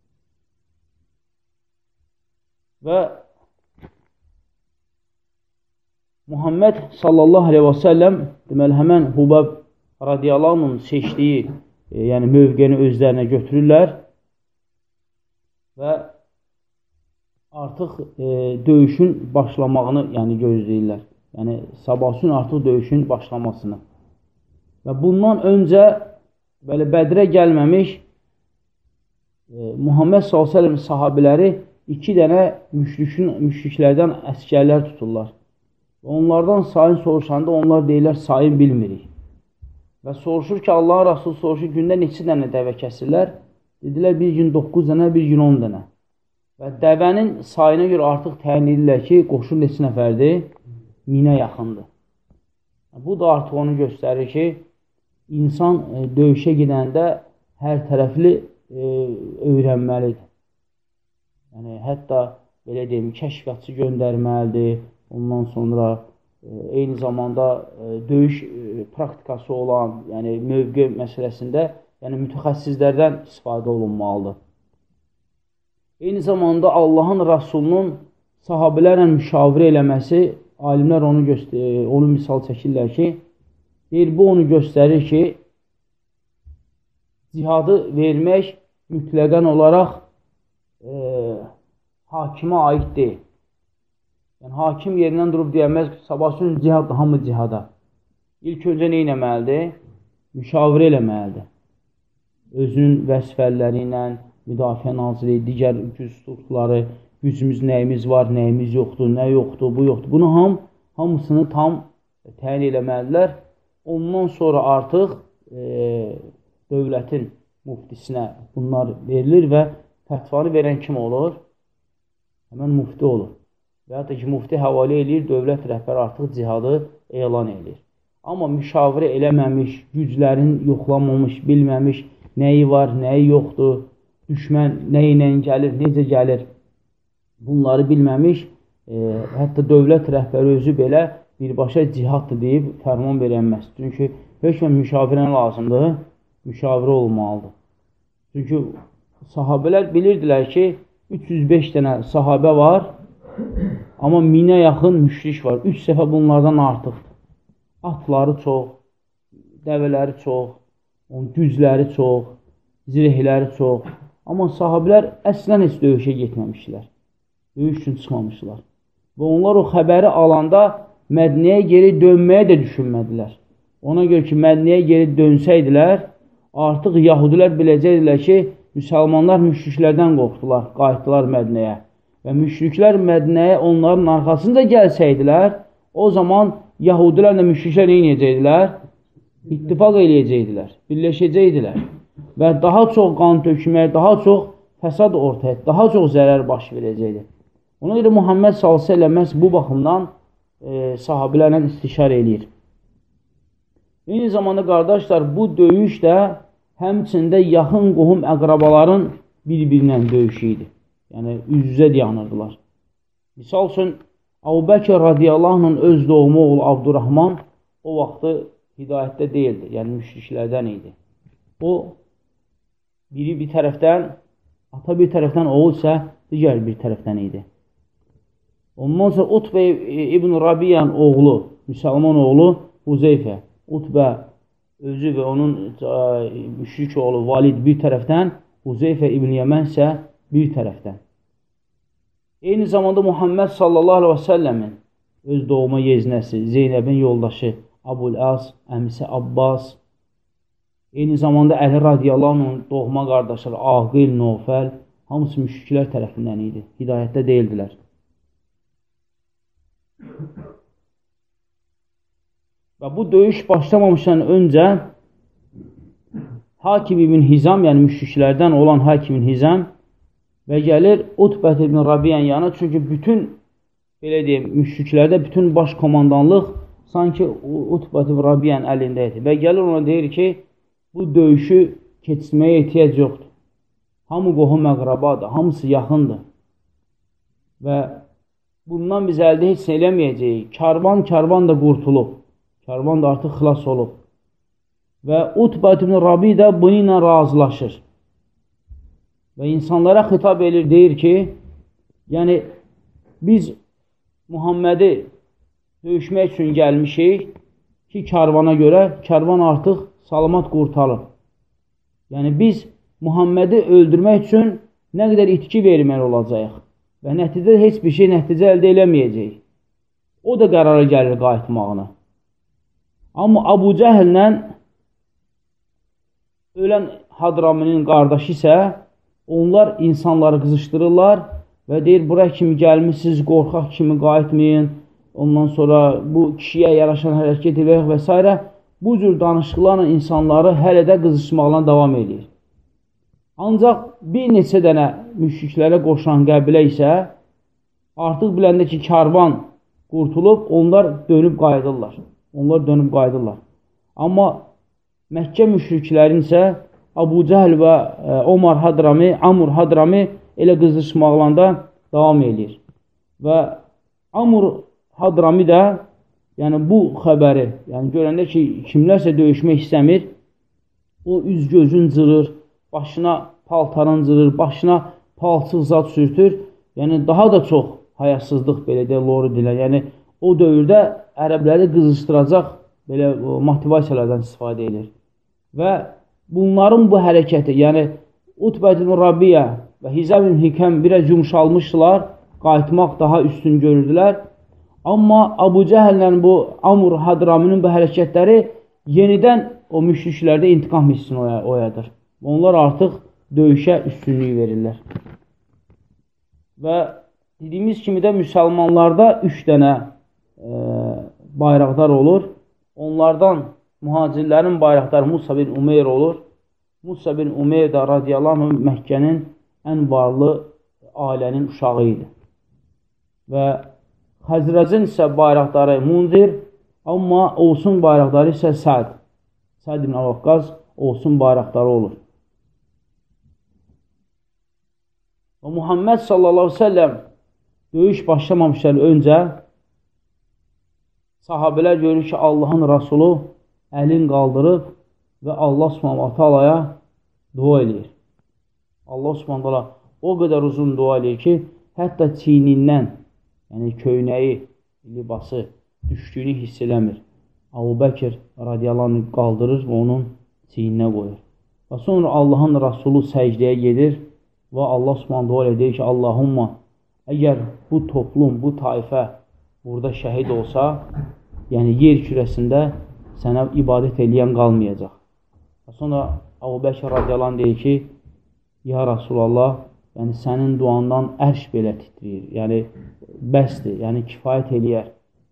Və Muhammed sallallahu aleyhi və səlləm deməli həmən Hubab radiyallahu anh seçdiyi yəni mövqeni özlərinə götürürlər və artıq döyüşün başlamağını yəni gözləyirlər. Yəni sabah üçün artıq döyüşün başlamasını. Və bundan öncə belə Bədirə gəlməmiş Muhammed s.ə.v sahabiləri 2 dənə müşriklərdən əskərlər tuturlar. Və onlardan sayın soruşanda onlar deyirlər sayın bilmirik. Və soruşur ki, Allahın Rasulü soruşur, gündə neçə dənə dəvə kəsirlər? Dedilər, bir gün 9 dənə, bir gün 10 dənə. Və dəvənin sayına görə artıq təyin edirlər ki, qoşun neçə nəfərdir? 1000-ə yaxındır. Bu da artıq onu göstərir ki, insan döyüşə gedəndə hər tərəfli öyrənməlidir. Yəni, hətta belə deyim, kəşfiyyatçı göndərməlidir. Ondan sonra eyni zamanda döyüş praktikası olan, yəni mövqe məsələsində yəni mütəxəssislərdən istifadə olunmalıdır. Eyni zamanda Allahın Rasulunun sahabilərlə müşavirə eləməsi, alimlər onu misal çəkirlər ki, deyir, bu onu göstərir ki, cihadı vermək mütləqən olaraq hakimə aid deyil. Yəni, hakim yerindən durub deyəməz ki, sabah üçün cihad, hamı cihada. İlk öncə nə eləməlidir? Müşavirə eləməlidir. Özünün vəzifələri ilə, müdafiə naziri, digər güc strukturları, gücümüz nəyimiz var, nəyimiz yoxdur, nə yoxdur, bu yoxdur. Bunu hamısını tam təyin eləməlidirlər. Ondan sonra artıq dövlətin muftisinə bunlar verilir və fətvanı verən kim olur? Həmən mufti olur. Və hətta ki, mufti həvalə edir, dövlət rəhbəri artıq cihadı elan edir. Amma müşavirə eləməmiş, güclərin yoxlanmamış, bilməmiş, nəyi var, nəyi yoxdur, düşmən nəyi ilə gəlir, necə gəlir, bunları bilməmiş, hətta dövlət rəhbəri özü belə birbaşa cihaddır deyib fərman verənməz. Çünki hökmən müşavirən lazımdır, müşavirə olmalıdır. Çünki sahabələr bilirdilər ki, 305 dənə sahabə var, amma 1000-ə yaxın müşrik var. 3 səfə bunlardan artıqdır. Atları çox, dəvələri çox, gücləri çox, zirehləri çox. Amma sahabələr əslən heç döyüşə getməmişlər. Döyüş üçün çıxmamışlar. Və onlar o xəbəri alanda Mədniyə geri dönməyə də düşünmədilər. Ona görə ki, Mədniyə geri dönsəydilər, artıq yahudilər biləcəkdilər ki, müsəlmanlar müşriklərdən qorxdular, qayıtdılar Mədniyə. Və müşriklər Mədniyə onların arxasında gəlsəydilər, o zaman yahudilərlə müşriklər eləyəcəkdilər, ittifaq eləyəcəkdilər, birləşəcəkdilər və daha çox qan tökmək, daha çox fəsad ortaya, daha çox zərər baş verəcəkdir. Ona görə Muhammed s.ə.v bu baxımdan sahabilərlə istişare eləyir. Eyni zamanda qardaşlar, bu döyüş də həmçində yaxın qohum əqrabaların bir-birinlə döyüşü idi. Yəni, üz-üzə dayanırdılar. Misal üçün, Əbu Bəkir radiyallahu anh öz doğma oğlu Abdurrahman o vaxtı hidayətdə deyildi, yəni müşriklərdən idi. O, biri bir tərəfdən, ata bir tərəfdən, oğul isə digər bir tərəfdən idi. Ondan sonra Utbə İbn Rabiyyənin oğlu, müsəlman oğlu Huzeyfə, Utbə özü və onun müşrik oğlu Valid bir tərəfdən, Huzeyfə İbn Yəmən isə bir tərəfdən. Eyni zamanda Muhammed sallallahu aleyhi və səlləmin öz doğma yeznəsi, Zeynəbin yoldaşı Əbul-Əs, əmisi Abbas, eyni zamanda Əli radiyallahu anh'ın doğma qardaşları Aqil, Nofəl, hamısı müşriklər tərəfindən idi, hidayətdə deyildilər. Və bu döyüş başlamamışdan öncə Hakim ibn Hizam, yəni müşriklərdən olan Hakim ibn Hizam və gəlir Utbət ibn Rabiyyənin yanı, çünki bütün, belə deyim, müşriklərdə bütün baş komandanlıq sanki Utbət ibn Rabiyyənin əlində idi və gəlir ona deyir ki, bu döyüşü keçməyə ehtiyac yoxdur. Hamı qohum əqrabadır, hamısı yaxındır və bundan biz əldə heç nə eləməyəcəyik. Karvan da qurtulub. Karvan da artıq xilas olub. Və Utbət ibn Rabi də bunu ilə razılaşır. Və insanlara xitab edir, deyir ki, yəni biz Muhammədi döyüşmək üçün gəlmişik ki, karvana görə, karvan artıq salamat qurtalıb. Yəni biz Muhammədi öldürmək üçün nə qədər itki verməli olacaq və nəticədə heç bir şey nəticə əldə eləməyəcək. O da qərara gəlir qayıtmağını. Amma Əbu Cəhillə ölən Hadraminin qardaşı isə onlar insanları qızışdırırlar və deyir, bura kimi gəlmişsiniz, qorxaq kimi qayıtmayın, ondan sonra bu kişiyə yaraşan hərəkət edək və s. Bu cür danışıqlarla insanları hələ də qızışmaqla davam edir. Ancaq bir neçə dənə müşriklərə qoşulan qəbilə isə artıq biləndə ki, karvan qurtulub, onlar dönüb qayıdırlar. Amma Məkkə müşriklərin isə Əbu Cəhl və Amr Hadrami elə qızışmaqla davam edir. Və Amr Hadrami də yəni bu xəbəri, yəni görəndə ki, kimlərsə döyüşmək istəmir, o üz gözün cırır, başına paltarın cırır, başına palçıq zat sürtür, yəni daha da çox hayasızlıq belə də loru dilə, yəni o dövrdə ərəbləri qızışdıracaq belə motivasiyalardan istifadə edir. Və bunların bu hərəkəti, yəni Utbət ibn Rabiyyə və Hizam ibn Hikəm biraz yumşalmışdılar, qayıtmaq daha üstün görürdülər. Amma Əbu Cəhəllə bu Amr Hadraminin bu hərəkətləri yenidən o müşriklərdə intiqam hissini oyadır. Onlar artıq döyüşə üstünlük verirlər. Və Dediyimiz kimi də müsəlmanlarda 3 dənə bayraqdar olur. Onlardan mühacirlərin bayraqdarı Musa bin Umeyr olur. Musa bin Umeyr də radiyallahu anh Məkkənin ən varlı ailənin uşağı idi. Və Xəzrəcin isə bayraqdarı Munzir, amma Ovsun bayraqdarı isə Səd. Səd ibn Əvvaqqas Ovsun bayraqdarı olur. Və Muhammed sallallahu aleyhi ve sellem döyüş başlamamışdan öncə sahabələr görür ki, Allahın Rasulü əlin qaldırıb və Allah subhanahu ta'alaya dua eləyir. Allah subhanahu ta'ala o qədər uzun dua eləyir ki, hətta çiynindən, yəni köynəyi, libası düşdüyünü hiss eləmir. Əbu Bəkir radiyallahu anh qaldırır və onun çiyninə qoyur. Və sonra Allahın Rasulü səcdəyə gedir və Allah subhanahu ta'ala deyir ki, Allahumma, əgər bu toplum, bu tayfə burada şəhid olsa, yəni yer kürəsində sənə ibadət eləyən qalmayacaq. Sonra Əbu Bəkir radiyallahu anh deyir ki, ya Rasulallah, yəni sənin duandan ərş belə titriyir, yəni bəsdir, yəni kifayət eləyər.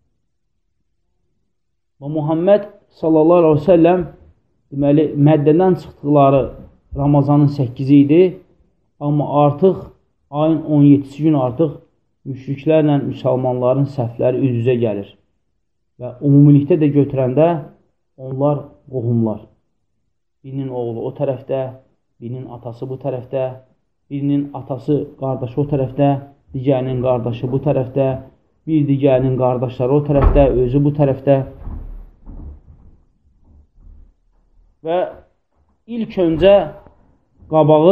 Və Muhammed sallallahu aleyhi ve sellem deməli, Məddədən çıxdıqları Ramazanın 8-i idi, amma artıq ayın 17-ci gün artıq müşriklərlə müsəlmanların səhvləri üz-üzə gəlir. Və ümumilikdə də götürəndə onlar qohumlar. Birinin oğlu o tərəfdə, birinin atası bu tərəfdə, birinin atası, qardaşı o tərəfdə, digərinin qardaşı bu tərəfdə, bir digərinin qardaşları o tərəfdə, özü bu tərəfdə. Və ilk öncə qabağı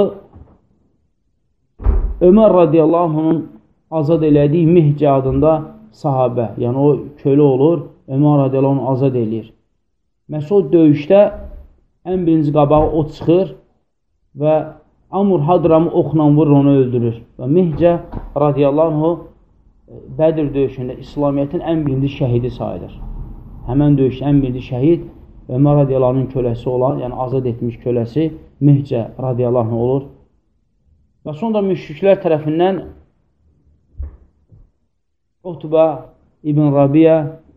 Ömər radiyallahu anh'ın azad elədiyi Mihcə adında sahabə, yəni o kölə olur, Ömər radiyallahu anh azad eləyir. Məhz o döyüşdə ən birinci qabağı o çıxır və Amr Hadramı oxla vurur, onu öldürür. Və Mihcə radiyallahu anh Bədir döyüşündə İslamiyyətin ən birinci şəhidi sayılır. Həmən döyüşdə ən birinci şəhid Ömər radiyallahu anh'ın köləsi olan, yəni azad etmiş köləsi Mihcə radiyallahu anh olur. Və sonra müşriklər tərəfindən Utbə ibn Rabiyə,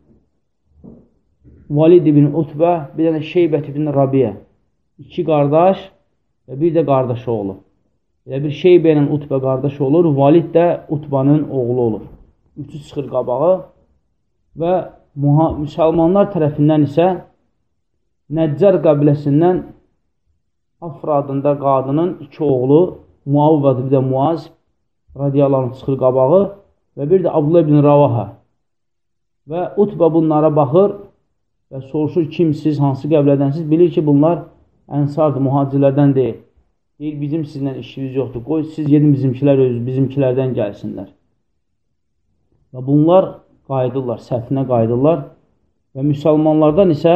Valid ibn Utbə, bir dənə Şeybət ibn Rabiyə, 2 qardaş və bir də qardaşı olur. Elə bir Şeybə ilə Utbə qardaşı olur, Valid də Utbənin oğlu olur. 3'ü çıxır qabağı və müsəlmanlar tərəfindən isə Nəccar qəbiləsindən Afr adında qadının 2 oğlu, Muav və bir də Muaz radiyallahu anh çıxır qabağı və bir də Abdullah ibn Ravaha. Və Utbə bunlara baxır və soruşur, kimsiz, hansı qəbilədənsiz? Bilir ki, bunlar ənsardır, mühacirlərdən deyil. Deyir, bizim sizlə işimiz yoxdur. Qoy, siz gedin bizimkilərdən gəlsinlər. Və bunlar qayıdırlar, səhvinə qayıdırlar. Və müsəlmanlardan isə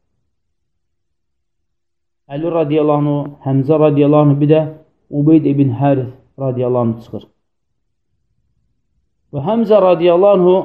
Əli radiyallahu anh, Həmzə radiyallahu anh, bir də Ubeyd ibn Hərith radiyallahu anh çıxır. Və Həmzə radiyallahu anh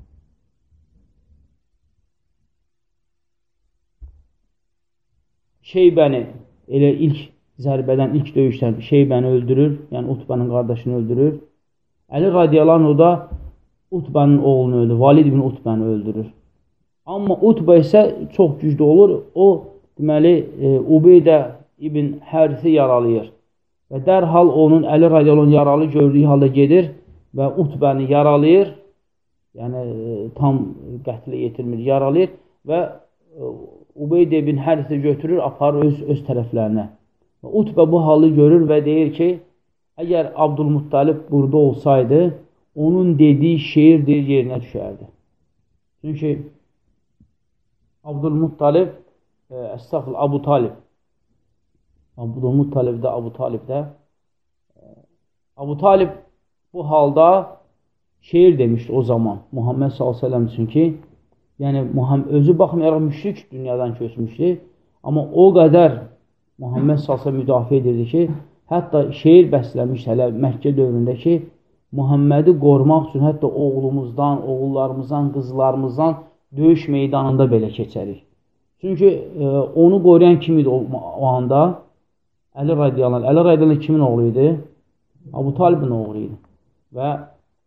Şeybəni, elə ilk zərbədən, ilk döyüşdən Şeybəni öldürür, yəni Utbənin qardaşını öldürür. Əli radiyallahu anh da Utbənin oğlunu öldürür, Valid ibn Utbəni öldürür. Amma Utbə isə çox güclü olur, o deməli Ubeydə ibn Hərithi yaralayır. Və dərhal onun Əli radiyallahu anh yaralı gördüyü halda gedir və Utbəni yaralayır, yəni tam qətlə yetirmir, yaralayır və Ubeydə ibn Hərithi götürür, aparır öz tərəflərinə. Və Utbə bu halı görür və deyir ki, əgər Abdülmuttalib burada olsaydı, onun dediyi şeir yerinə düşərdi. Çünki Abdülmuttalib, estağfurullah, Abu Talib. Abdülmuttalib də, Abu Talib də. Abu Talib bu halda şeir demişdi o zaman Muhammed sallallahu aleyhi ve sellem üçün ki, yəni özü baxmayaraq müşrik dünyadan köçmüşdü. Amma o qədər Muhammed sallallahu aleyhi ve sellem müdafiə edirdi ki, hətta şeir bəsləmiş hələ Məkkə dövründə ki, Muhammedi qorumaq üçün hətta oğlumuzdan, oğullarımızdan, qızlarımızdan döyüş meydanında belə keçərik. Çünki onu qoruyan kim idi o anda? Əli radiyallahu anh. Əli radiyallahu anh kimin oğlu idi? Abu Talibin oğlu idi. Və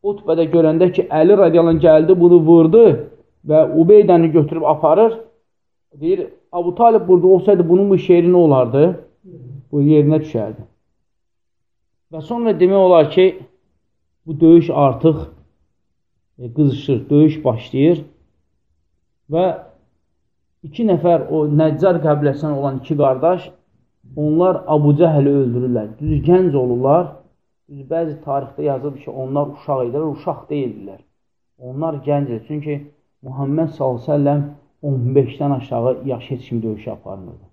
Utbə də görəndə ki, Əli radiyallahu anh gəldi, bunu vurdu və Ubeydəni götürüb aparır. Deyir, Abu Talib burada olsaydı bunun bu şeiri nə olardı? Bu yerinə düşərdi. Və sonra demək olar ki, bu döyüş artıq qızışır, döyüş başlayır və 2 nəfər o Nəccar qəbiləsindən olan 2 qardaş, onlar Abu Cəhəli öldürürlər. Düz gənc olurlar. Düz bəzi tarixdə yazılır ki, onlar uşaq idilər, uşaq deyildilər. Onlar gəncdir. Çünki Muhammed s.ə.v 15-dən aşağı yaş heç kim döyüş aparmırdı.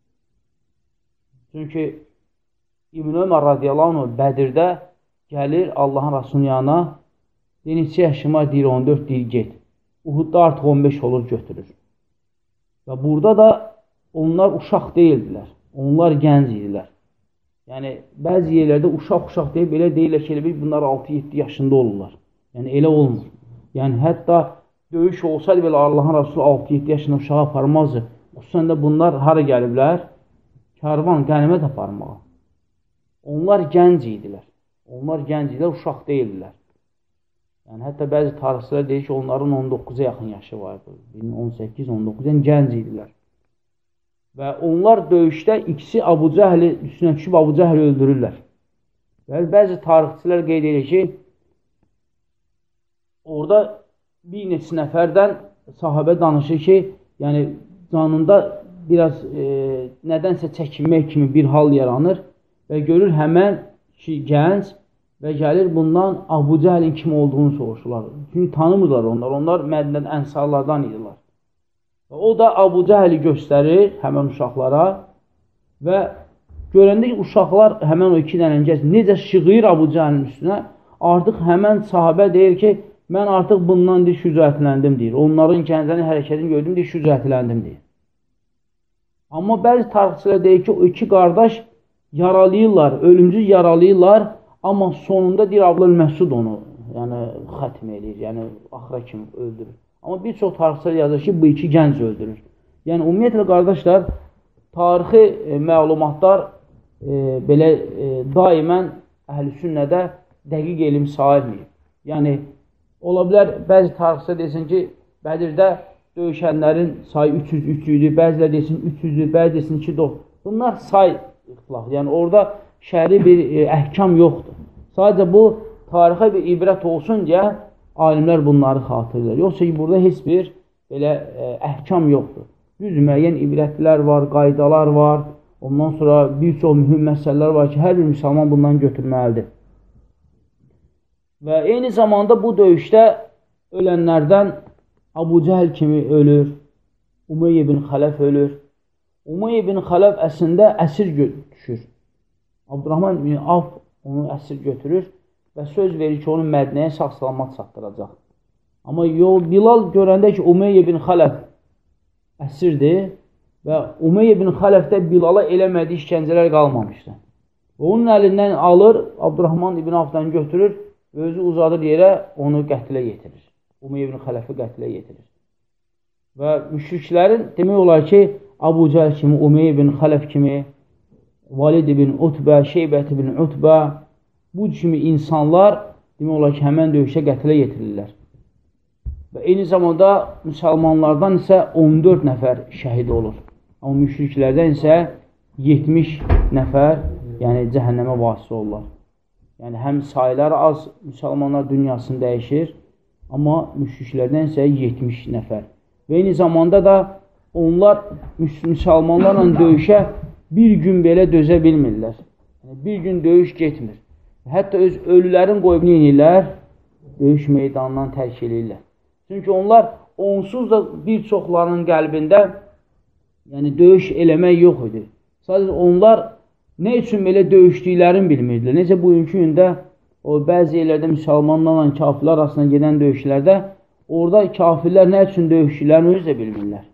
Çünki İbn Ömər radiyallahu anh Bədirdə gəlir Allahın Rasulunun yanına, neçə yaşıma deyir, 14 deyir, get. Uhudda artıq 15 olur, götürür. Və burada da onlar uşaq deyildilər. Onlar gənc idilər. Yəni, bəzi yerlərdə uşaq deyib, elə deyirlər ki, bunlar 6-7 yaşında olurlar. Yəni, elə olmur. Yəni, hətta döyüş olsaydı belə Allahın Rasulü 6-7 yaşında uşağı aparmazdı. Xüsusən də bunlar hara gəliblər? Karvan, qənimət aparmağa. Onlar gənc idilər. Onlar gənc idilər, uşaq deyildilər. Yəni, hətta bəzi tarixçilər deyir ki, onların 19-a yaxın yaşı vardı. 18-19, yəni gənc idilər. Və onlar döyüşdə ikisi Abu Cəhli üstünə düşüb Abu Cəhli öldürürlər. Və bəzi tarixçilər qeyd edir ki, orada bir neçə nəfərdən sahabə danışır ki, yəni canında biraz nədənsə çəkinmək kimi bir hal yaranır və görür həmən ki, gənc və gəlir bundan Abu Cəhlin kim olduğunu soruşurlar. Çünki tanımırlar onlar. Onlar Mədinədən ənsarlardan idilər. O da Abu Cəhli göstərir həmən uşaqlara və görəndə ki, uşaqlar həmən o 2 dənə gənc necə şığıyır Abu Cəhlin üstünə, artıq həmən sahabə deyir ki, mən artıq bundan deyir, şücaətləndim deyir. Onların gənclərin hərəkətini gördüm deyir, şücaətləndim deyir. Amma bəzi tarixçilər deyir ki, o 2 qardaş yaralayırlar, ölümcül yaralayırlar, amma sonunda deyir, Abdül Məsud onu xətm edir, yəni axıra kimi öldürür. Amma bir çox tarixçilər yazır ki, bu 2 gənc öldürür. Yəni, ümumiyyətlə, qardaşlar, tarixi məlumatlar belə daimən əhl-i sünnədə dəqiq elm sayılmıyor. Yəni, ola bilər, bəzi tarixçilər desin ki, Bədirdə döyüşənlərin sayı 300 idi, bəzilər desin 300-dür, bəzi desin 200. Bunlar say ixtilafı. Yəni, orada şəri bir əhkam yoxdur. Sadəcə bu, tarixə bir ibrət olsun deyə, alimlər bunları xatırlayır. Yoxsa ki, burada heç bir belə əhkam yoxdur. Düz müəyyən ibrətlər var, qaydalar var. Ondan sonra bir çox mühüm məsələlər var ki, hər bir müsəlman bundan götürməlidir. Və eyni zamanda bu döyüşdə ölənlərdən Abu Cəhl kimi ölür, Umeyyə ibn Xələf ölür. Umeyyə ibn Xələf əslində əsir düşür. Abdurrahman ibn Avf onu əsir götürür və söz verir ki, onu Mədinəyə sağ-salamat çatdıracaq. Amma Bilal görəndə ki, Umeyyə ibn Xələf əsirdir və Umeyyə ibn Xələfdə Bilala eləmədiyi işgəncələr qalmamışdı. Onun əlindən alır, Abdurrahman ibn Avfdan götürür və özü uzadır yerə, onu qətlə yetirir. Umeyyə ibn Xələfi qətlə yetirir. Və müşriklərin demək olar ki, Abu Cəhl kimi, Umeyyə ibn Xələf kimi, Valid ibn Utbə, Şeybət ibn Utbə, bu kimi insanlar demək olar ki, həmən döyüşə qətlə yetirirlər. Və eyni zamanda müsəlmanlardan isə 14 nəfər şəhid olur. Amma müşriklərdən isə 70 nəfər, yəni cəhənnəmə vasitə olurlar. Yəni, həm sayıları az müsəlmanlar dünyasını dəyişir, amma müşriklərdən isə 70 nəfər. Və eyni zamanda da onlar müsəlmanlarla döyüşə bir gün belə dözə bilmirlər. Yəni, bir gün döyüş getmir. Hətta öz ölülərin qoyub neyinirlər? Döyüş meydanından tərk edirlər. Çünki onlar onsuz da bir çoxlarının qəlbində döyüş eləmək yox idi. Sadəcə onlar nə üçün belə döyüşdüklərini bilmirdilər. Necə bugünkü gündə o bəzi yerlərdə müsəlmanlarla kafirlər arasında gedən döyüşlərdə orada kafirlər nə üçün döyüşdüklərini özü də bilmirlər.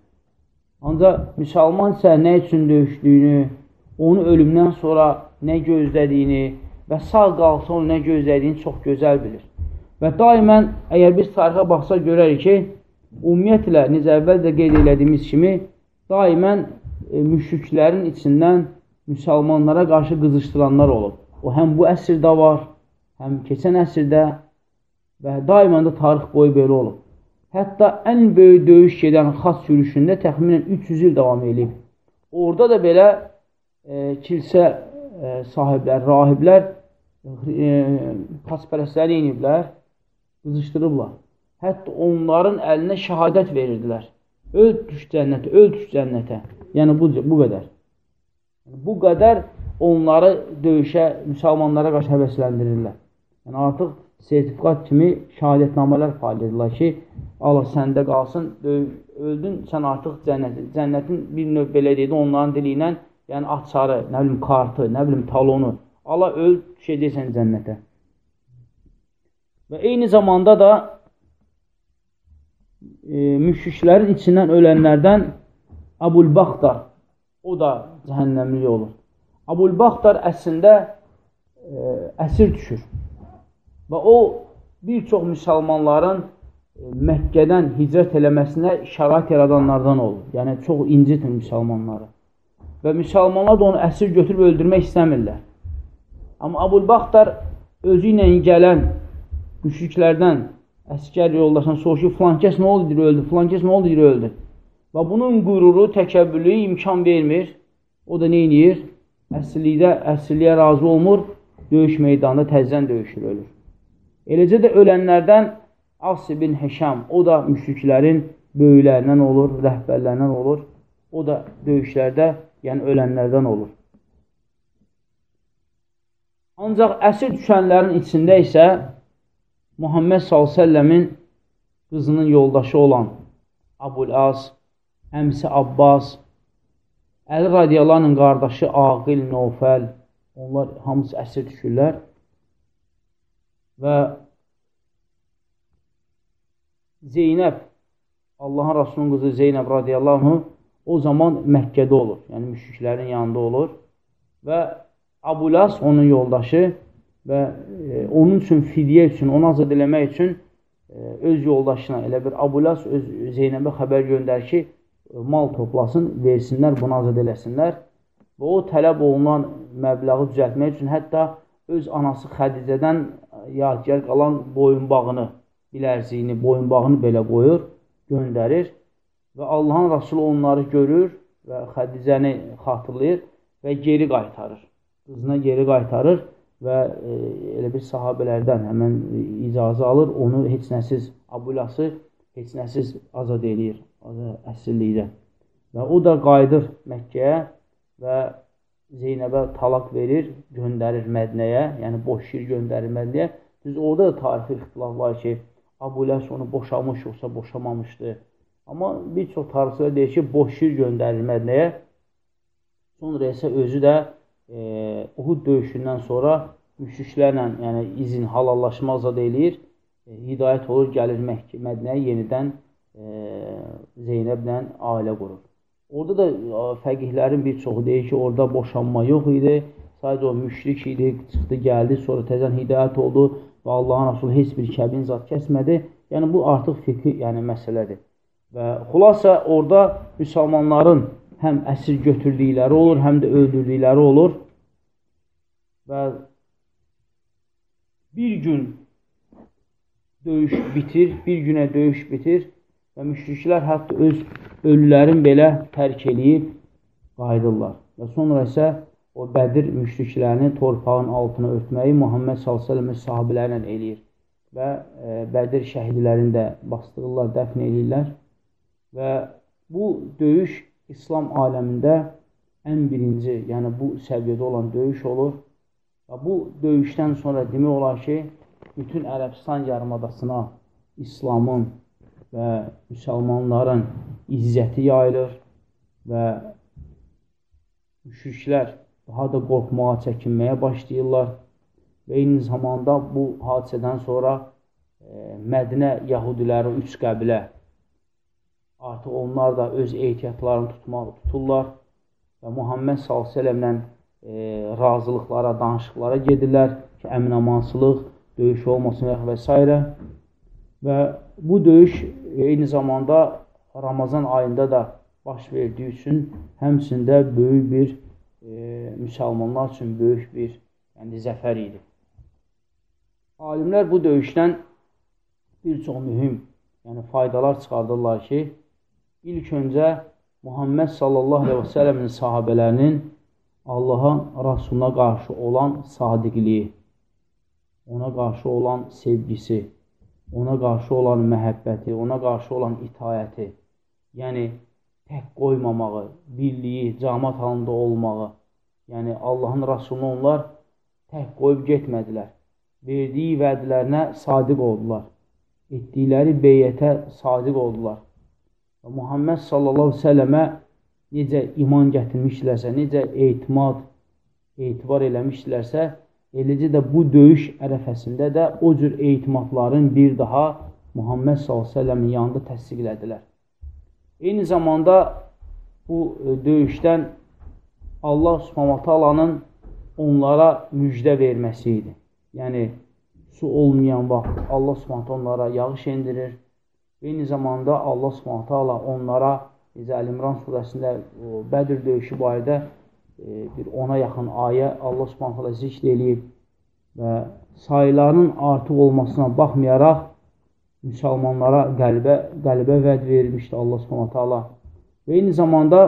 Ancaq müsəlman isə nə üçün döyüşdüyünü, onu ölümdən sonra nə gözlədiyini və sağ qalsa onu nə gözlədiyini çox gözəl bilir. Və daimən, əgər biz tarixə baxsa görərik ki, ümumiyyətlə, necə əvvəl də qeyd elədiyimiz kimi, daimən müşriklərin içindən müsəlmanlara qarşı qızışdıranlar olub. O, həm bu əsrdə var, həm keçən əsrdə Və daimən də tarix boyu belə olub. Hətta ən böyük döyüş gedən xaç yürüşündə təxminən 300 il davam edib. Orada da belə kilsə sahibləri, rahiblər xaçpərəstləri iniblər, qızışdırıblar. Hətta onların əlinə şəhadət verirdilər. Öl düş cənnətə, öl düş cənnətə. Yəni bu qədər. Bu qədər onları döyüşə, müsəlmanlara qarşı həvəsləndirirlər. Yəni artıq sertifikat kimi şəhadətnamələr paylaşırlar ki, Allah səndə qalsın, öldün, sən artıq cənnətin bir növ belə deyildi, onların dili ilə, yəni açarı, nə bilim kartı, nə bilim talonu, Allah öl, düşəcəksən cənnətə. Və eyni zamanda da müşriklərin içindən ölənlərdən Əbul-Baxtar, o da cəhənnəmlik olur. Əbul-Baxtar əslində əsir düşür və o bir çox müsəlmanların Məkkədən hicrət eləməsinə şərait yaradanlardan olur. Yəni çox incitir müsəlmanları. Və müsəlmanlar da onu əsir götürüb öldürmək istəmirlər. Amma Əbul-Baxtar özü ilə gələn müşriklərdən əskər yoldaşına soruşur, filan kəs nə oldu deyir, öldü, filan kəs nə oldu deyir, öldü. Və bunun qüruru, təkəbbürlüyü imkan vermir. O da nə edir? Əsirliyə razı olmur, döyüş meydanında təzdən döyüşür, ölür. Eləcə də ölənlərdən As ibn Hişam, o da müşriklərin böyüklərindən olur, rəhbərlərindən olur. O da döyüşlərdə, yəni ölənlərdən olur. Ancaq əsir düşənlərin içində isə Muhammed s.ə.v-in qızının yoldaşı olan Əbul-As, əmsi Abbas, Əli radiyallahu qardaşı Aqil, Nofəl, onlar hamısı əsir düşürlər. Və Zeynəb, Allahın Rasulunun qızı Zeynəb radiyallahu o zaman Məkkədə olur, yəni müşriklərin yanında olur. Və Əbul-As onun yoldaşı və onun üçün fidyə üçün, onu azad eləmək üçün öz yoldaşına, elə bir Əbul-As öz Zeynəbə xəbər göndər ki, mal toplasın, versinlər, bunu azad eləsinlər. Və o tələb olunan məbləği düzəltmək üçün hətta öz anası Xədicədən yadigar qalan boyunbağını, bilərziyini, boyunbağını belə qoyur, göndərir. Və Allahın Rasulü onları görür və Xədicəni xatırlayır və geri qaytarır. Qızına geri qaytarır və elə bir sahabələrdən həmən icazə alır, onu heç nəsiz, Əbul-Ası heç nəsiz azad edir, əsirlikdə. Və o da qayıdır Məkkəyə və Zeynəbə talaq verir, göndərir Mədnəyə, yəni boş şir göndərir Mədnəyə. Düz orada da tarixi ixtilaf var ki, Əbul-As onu boşamış yoxsa boşamamışdı. Amma bir çox tarixçilər deyir ki, boş şir göndərir Mədnəyə. Sonra isə özü də Uhud döyüşündən sonra müşriklərlə, yəni izin, halallaşma azad eləyir, hidayət olur, gəlir Mədnəyə yenidən Zeynəblə ailə qurur. Orada da fəqihlərin bir çoxu deyir ki, orada boşanma yox idi, sadəcə o müşrik idi, çıxdı, gəldi, sonra təzən hidayət oldu və Allahın Rasulü heç bir kəbin zat kəsmədi. Yəni bu artıq fiqhi, yəni məsələdir. Və xülasə orada müsəlmanların həm əsir götürdükləri olur, həm də öldürdükləri olur. Və bir gün döyüş bitir, bir günə döyüş bitir və müşriklər hətta öz ölülərin belə tərk eləyib qayıdırlar. Və sonra isə o Bədir müşriklərini torpağın altına örtməyi Muhammed s.ə.v sahabilərlə eləyir. Və Bədir şəhidlərini də bastırırlar, dəfn eləyirlər. Və bu döyüş İslam aləmində ən birinci, yəni bu səviyyədə olan döyüş olur. Və bu döyüşdən sonra demək olar ki, bütün Ərəbistan yarımadasına İslamın və müsəlmanların izzəti yayılır və müşriklər daha da qorxmağa, çəkinməyə başlayırlar. Və eyni zamanda bu hadisədən sonra Mədinə yahudiləri 3 qəbilə artıq onlar da öz ehtiyatlarını tuturlar və Muhammed s.ə.v-lə razılıqlara, danışıqlara gedirlər ki, əmin-amansılıq, döyüş olmasın və s. Və bu döyüş eyni zamanda Ramazan ayında da baş verdiyi üçün həmçində böyük bir müsəlmanlar üçün böyük bir zəfər idi. Alimlər bu döyüşdən bir çox mühüm faydalar çıxardırlar ki, ilk öncə Muhammed sallallahu aleyhi və səlləmin sahabələrinin Allahın Rasuluna qarşı olan sadiqliyi, ona qarşı olan sevgisi, ona qarşı olan məhəbbəti, ona qarşı olan itayəti, yəni tək qoymamağı, birliyi, cəmaət halında olmağı, yəni Allahın Rasuluna onlar tək qoyub getmədilər. Verdiyi vədlərinə sadiq oldular. Etdikləri beyyətə sadiq oldular. Və Muhammed sallallahu aleyhi ve səlləmə necə iman gətirmişlərsə, necə etibar eləmişlərsə, eləcə də bu döyüş ərəfəsində də o cür etimadların bir daha Muhammed sallallahu aleyhi ve səlləmin yanında təsdiqlədilər. Eyni zamanda bu döyüşdən Allah subhanahu taalanın onlara müjdə verməsi idi. Yəni, su olmayan vaxt Allah subhanahu onlara yağış endirir. Eyni zamanda Allah subhanahu taala onlara Əl-İmran surəsində Bədir döyüşü barədə bir 10-a yaxın ayə Allah subhanahu taala zikr eləyib və sayılarının artıq olmasına baxmayaraq müsəlmanlara qəlbə vəd verilmişdi Allah subhanahu taala. Və eyni zamanda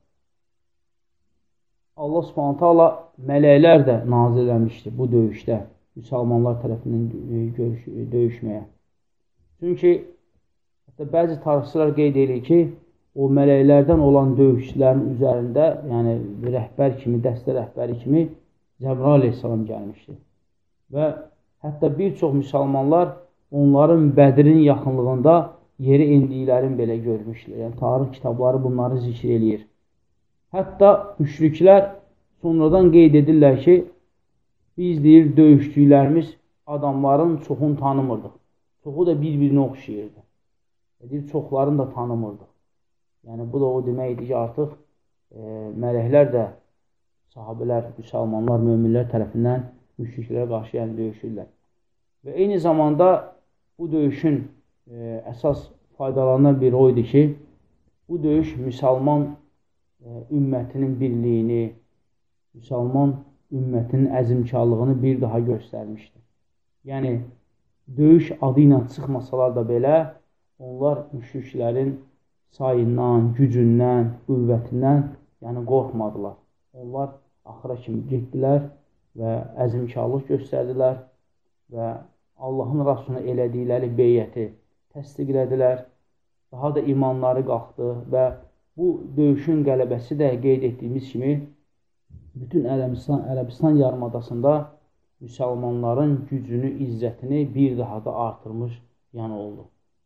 Allah subhanahu taala mələklər də nazil eləmişdi bu döyüşdə müsəlmanlar tərəfindən döyüşməyə. Çünki hətta bəzi tarixçilər qeyd edir ki, o mələklərdən olan döyüşçülərin üzərində, yəni rəhbər kimi, dəstə rəhbəri kimi Cəbrail əleyhissalam gəlmişdi. Və hətta bir çox müsəlmanlar onların Bədirin yaxınlığında yeri endiklərini belə görmüşlər. Yəni tarix kitabları bunları zikr eləyir. Hətta müşriklər sonradan qeyd edirlər ki, biz deyir, döyüşdüklərimiz adamların çoxunu tanımırdıq. Çoxu da bir-birinə oxşayırdı. Deyir, çoxlarını da tanımırdıq. Yəni, bu da o deməkdir ki, artıq mələklər də sahabələr, müsəlmanlar, möminlər tərəfindən müşriklərə qarşı döyüşürlər. Və eyni zamanda bu döyüşün əsas faydalarından biri o idi ki, bu döyüş müsəlman ümmətinin birliyini, müsəlman ümmətinin əzimkarlığını bir daha göstərmişdir. Yəni, döyüş adı ilə çıxmasalar da belə, onlar müşriklərin sayından, gücündən, qüvvətindən qorxmadılar. Onlar axıra kimi getdilər və əzimkarlıq göstərdilər və Allahın Rasuluna elədikləri beyyəti təsdiqlədilər. Daha da imanları qalxdı və bu döyüşün qələbəsi də qeyd etdiyimiz kimi bütün Ərəbistan yarımadasında müsəlmanların gücünü, izzətini bir daha da artırmış oldu.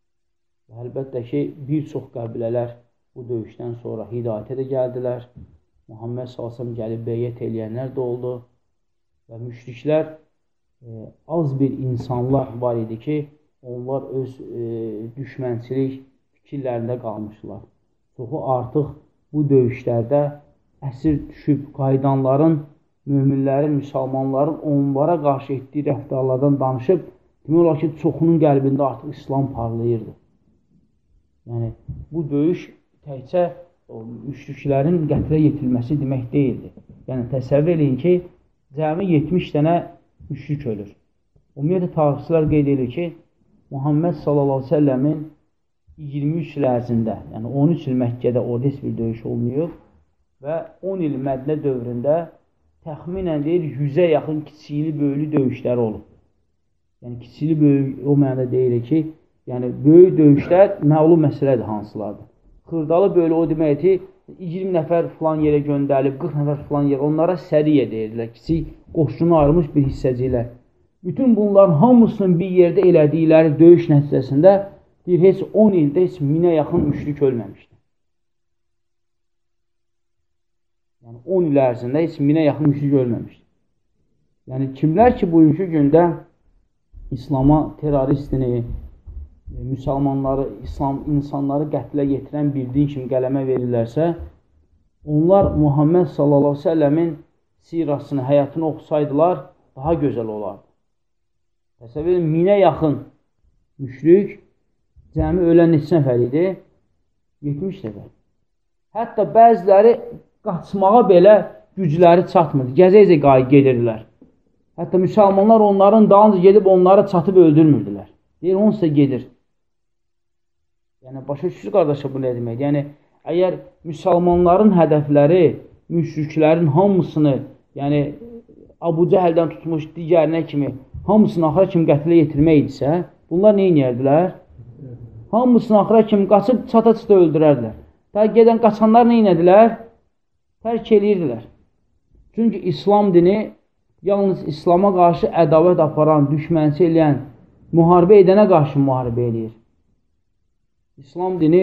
Və əlbəttə ki, bir çox qəbilələr bu döyüşdən sonra hidayətə də gəldilər. Muhammed s.ə.v gəlib beyyət eləyənlər də oldu. Və müşriklər az bir insanlar var idi ki, onlar öz düşmənçilik fikirlərində qalmışlar. Çoxu artıq bu döyüşlərdə əsir düşüb qayıdanların, möminlərin, müsəlmanların onlara qarşı etdiyi rəftarlardan danışıb, demək olar ki, çoxunun qəlbində artıq İslam parlayırdı. Yəni, bu döyüş təkcə müşriklərin qətilə yetirilməsi demək deyildi. Yəni, təsəvvür edin ki, cəmi 70 dənə müşrik ölür. Ümumiyyətlə, tarixçilər qeyd edir ki, Muhammed s.ə.v-in 23 il ərzində, yəni 13 il Məkkədə orada heç bir döyüş olmuyor və 10 il Mədinə dövründə təxminən deyir, 100-ə yaxın kiçikli, böyülü döyüşləri olub. Yəni, kiçikli, böyük o mənada deyilir ki, yəni, böyük döyüşlər məlum məsələdir hansılardır. Xırdalı böyle o deməkdir, 20 nəfər filan yerə göndərilib, 40 nəfər filan yerə, onlara səriyə deyirlər, kiçik qoşunu ayrılmış bir hissəciklər. Bütün bunların hamısının bir yerdə elədikləri döyüş nəticəsində deyir, heç 10 ildə heç 1000-ə yaxın müşrik ölməmişdir. Yəni 10 il ərzində heç 1000-ə yaxın müşrik ölməmişdir. Yəni kimlər ki, bugünkü gündə İslama terroristini, müsəlmanları, insanları qətlə yetirən bir din kimi qələmə verirlərsə, onlar Muhammed s.ə.v-in sirasını, həyatını oxusaydılar, daha gözəl olardı. Təsəvvür edin, 1000-ə yaxın müşrik, cəmi ölən neçə nəfər idi? 70 nəfər. Hətta bəziləri qaçmağa belə gücləri çatmırdı, gəzə-gəzə gedirlər. Hətta müsəlmanlar onların dalınca gedib onları çatıb öldürmürdülər. Deyir, onsa gedir. Yəni, başa düşür qardaşa bu nə demək? Yəni, əgər müsəlmanların hədəfləri, müşriklərin hamısını, yəni, Abu Cəhəldən tutmuş digərinə kimi, hamısını axıra kimi qətilə yetirmək idisə, bunlar nə inərdilər? Hamısını axıra kimi qaçıb çata-çata öldürərdilər. Daha gedən qaçanlar nə inədilər? Tərk eləyirdilər. Çünki İslam dini yalnız İslama qarşı ədavət aparan, düşmənçi eləyən, müharibə edənə qarşı müharibə eləyir. İslam dini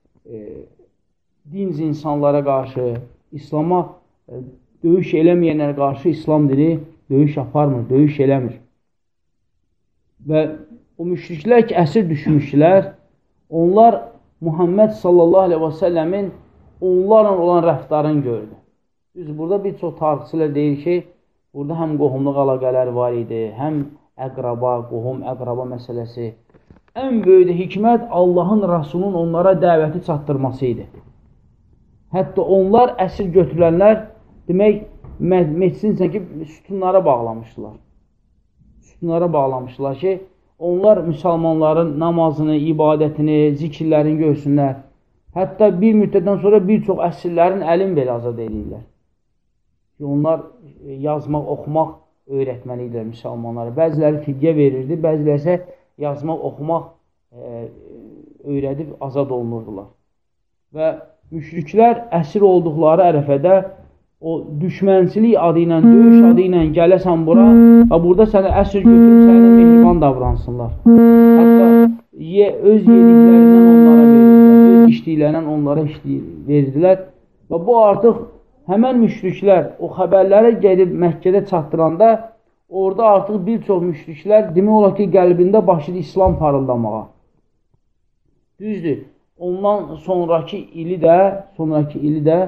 dinc insanlara qarşı, İslama döyüş eləməyənlərə qarşı İslam dini döyüş aparmır, döyüş eləmir. Və o müşriklər ki, əsir düşmüşdülər, onlar Muhammed sallallahu aleyhi və səlləmin onlarla olan rəftarını gördü. Düz, burada bir çox tarixçilər deyir ki, burada həm qohumluq əlaqələri var idi, həm əqraba, qohum, əqraba məsələsi. Ən böyük hikmət Allahın Rasulunun onlara dəvəti çatdırması idi. Hətta onlar əsir götürülənlər, demək, meclisin ki, sütunlara bağlamışdılar. Sütunlara bağlamışdılar ki, onlar müsəlmanların namazını, ibadətini, zikirlərini görsünlər. Hətta bir müddətdən sonra bir çox əsirlərin əlini belə azad edirlər. Ki, onlar yazmaq, oxumaq öyrətməliydilər müsəlmanlara. Bəziləri fidyə verirdi, bəziləri isə yazmaq, oxumaq öyrədib azad olunurdular. Və müşriklər əsir olduqları ərəfədə o düşmənçilik adı ilə, döyüş adı ilə gələsən bura və burada sənə əsir götürüb sənə mehriban davransınlar. Hətta öz yediklərindən onlara verirdilər, öz içdiklərindən onlara verirdilər və bu artıq həmən müşriklər o xəbərləri gedib Məkkədə çatdıranda orada artıq bir çox müşriklər demək olar ki, qəlbində başladı İslam parıldamağa. Düzdür, ondan sonraki ili də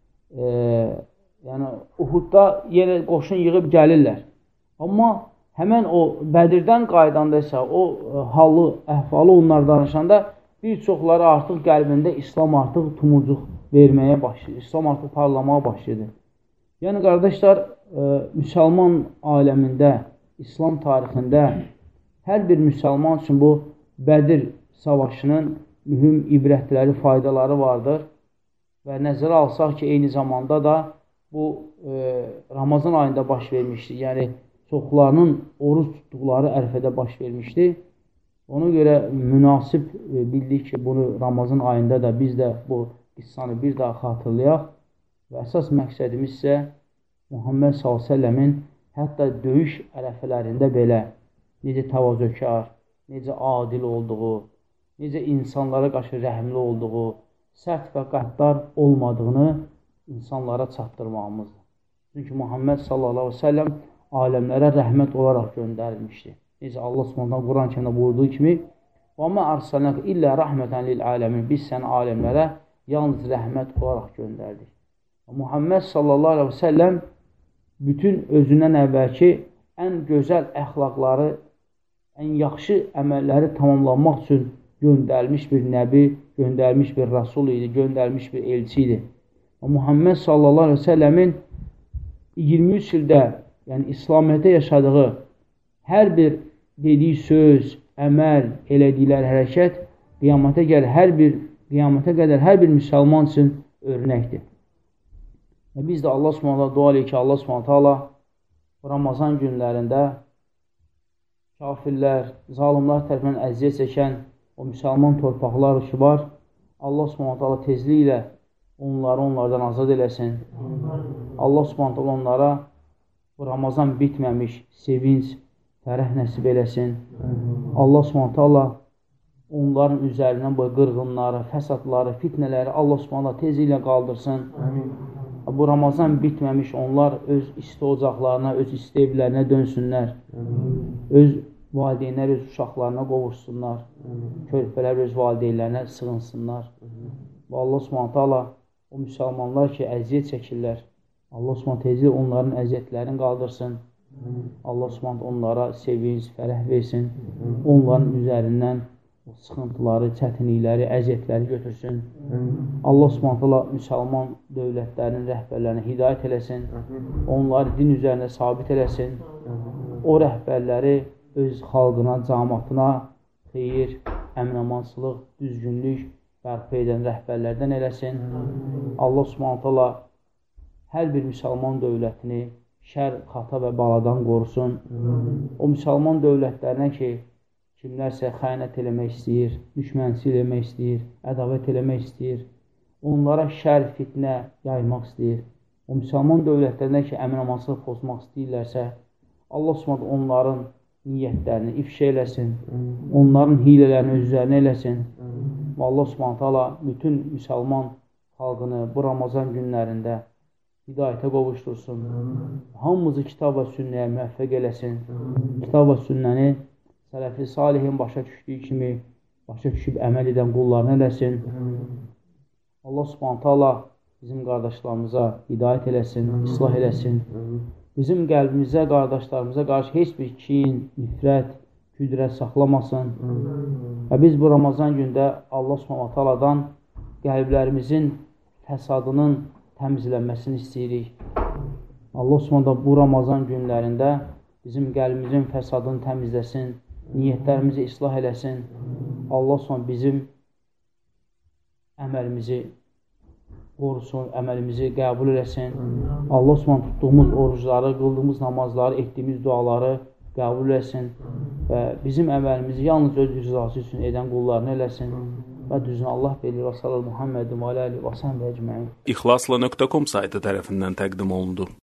yəni Uhudda yenə qoşun yığıb gəlirlər. Amma həmən o Bədirdən qaydanda isə o halı, əhvalı onlar danışanda bir çoxları artıq qəlbində İslam artıq tumucuq verməyə başlayır. İslam artıq parlamağa başlayır. Yəni qardaşlar, müsəlman aləmində, İslam tarixində hər bir müsəlman üçün bu Bədir savaşının mühüm ibrətləri, faydaları vardır. Və nəzərə alsaq ki, eyni zamanda da bu Ramazan ayında baş vermişdi. Yəni, çoxlarının oruç tutduqları ərəfədə baş vermişdi. Ona görə münasib bildik ki, bunu Ramazan ayında da biz də bu qıssanı bir daha xatırlayaq. Və əsas məqsədimiz isə Muhammed s.ə.v-in hətta döyüş ərəfələrində belə necə təvazökar, necə adil olduğu, necə insanlara qarşı rəhmli olduğu, sərt və qəddar olmadığını insanlara çatdırmağımızdır. Çünki Muhammed s.ə.v aləmlərə rəhmət olaraq göndərilmişdir. Necə Allah s.ə.v Quran-Kərimdə buyurduğu kimi وَمَا أَرْسَلْنَكَ إِلَّا رَحْمَةً لِلْعَالَمِينَ Biz səni aləmlərə yalnız rəhmət olaraq göndərdik. Muhammed s.ə.v bütün özündən əvvəlki ən gözəl əxlaqları, ən yaxşı əməlləri tamamlanmaq üçün göndərilmiş bir nəbi, göndərilmiş bir rəsul idi, göndərilmiş bir elçi idi. Muhammed s.ə.v-in 23 ildə, yəni İslamiyyətdə yaşadığı hər bir dediyi söz, əməl, elədikləri hərəkət qiyamətə qədər hər bir müsəlman üçün örnəkdir. Və biz də Allah Subhanahu dua eləyik ki, Allah Subhanahu Ramazan günlərində kafirlər, zalimlar tərəfindən əziyyət çəkən o müsəlman torpaqlar ki var, Allah Subhanahu tezliklə onları onlardan azad eləsin. Allah Subhanahu onlara bu Ramazan bitməmiş sevinç, fərəh nəsib eləsin. Allah Subhanahu onların üzərindən bu qırğınları, fəsadları, fitnələri Allah Subhanahu tezliklə qaldırsın. Bu Ramazan bitməmiş onlar öz isti ocaqlarına, öz isti evlərinə dönsünlər. Öz valideynlər öz uşaqlarına qovuşsunlar. Körpələr öz valideynlərinə sığınsınlar. Və Allah Subhanahu o müsəlmanlar ki, əziyyət çəkirlər. Allah Subhanahu tezliklə onların əziyyətlərini qaldırsın. Allah Subhanahu onlara sevinç, fərəh versin. Onların üzərindən o sıxıntıları, çətinlikləri, əziyyətləri götürsün. Allah Subhanahu müsəlman dövlətlərinin rəhbərlərinə hidayət eləsin. Onları din üzərində sabit eləsin. O rəhbərləri öz xalqına, cəmaatına xeyir, əmin-amansılıq, düzgünlük bərpa edən rəhbərlərdən eləsin. Allah Subhanahu taala hər bir müsəlman dövlətini şər, xata və baladan qorusun. O müsəlman dövlətlərinə ki, kimlərsə xəyanət eləmək istəyir, düşmənçilik eləmək istəyir, ədavət eləmək istəyir, onlara şər, fitnə yaymaq istəyir. O müsəlman dövlətlərinə ki, əmin-amansılıq pozmaq istəyirlərsə, Allah Subhanahu onların niyyətlərini ifşa eləsin, onların hilələrini öz üzərinə eləsin. Və Allah Subhanahu taala bütün müsəlman xalqını bu Ramazan günlərində hidayətə qovuştursun. Hamımızı kitab və sünnəyə müvəffəq eləsin. Kitab və sünnəni sələfi salihin başa düşdüyü kimi başa düşüb əməl edən qullarını eləsin. Allah Subhanahu taala bizim qardaşlarımıza hidayət eləsin, islah eləsin. Bizim qəlbimizə, qardaşlarımıza qarşı heç bir kin, nifrət, küdrət saxlamasın. Və biz bu Ramazan gündə Allah Subhanahu taaladan qəlblərimizin fəsadının təmizlənməsini istəyirik. Allah Subhanahu bu Ramazan günlərində bizim qəlbimizin fəsadını təmizləsin, niyyətlərimizi islah eləsin. Allah Subhanahu bizim əməlimizi qorusun, əməlimizi qəbul eləsin. Allah Subhanahu tutduğumuz orucları, qıldığımız namazları, etdiyimiz duaları qəbul eləsin və bizim əməlimizi yalnız öz rızası üçün edən qullarını eləsin. Və düzünü Allah bilir. Və sallallahu Muhammedin və aləli və səhbə əcməin. İxlasla.com saytı tərəfindən təqdim olundu.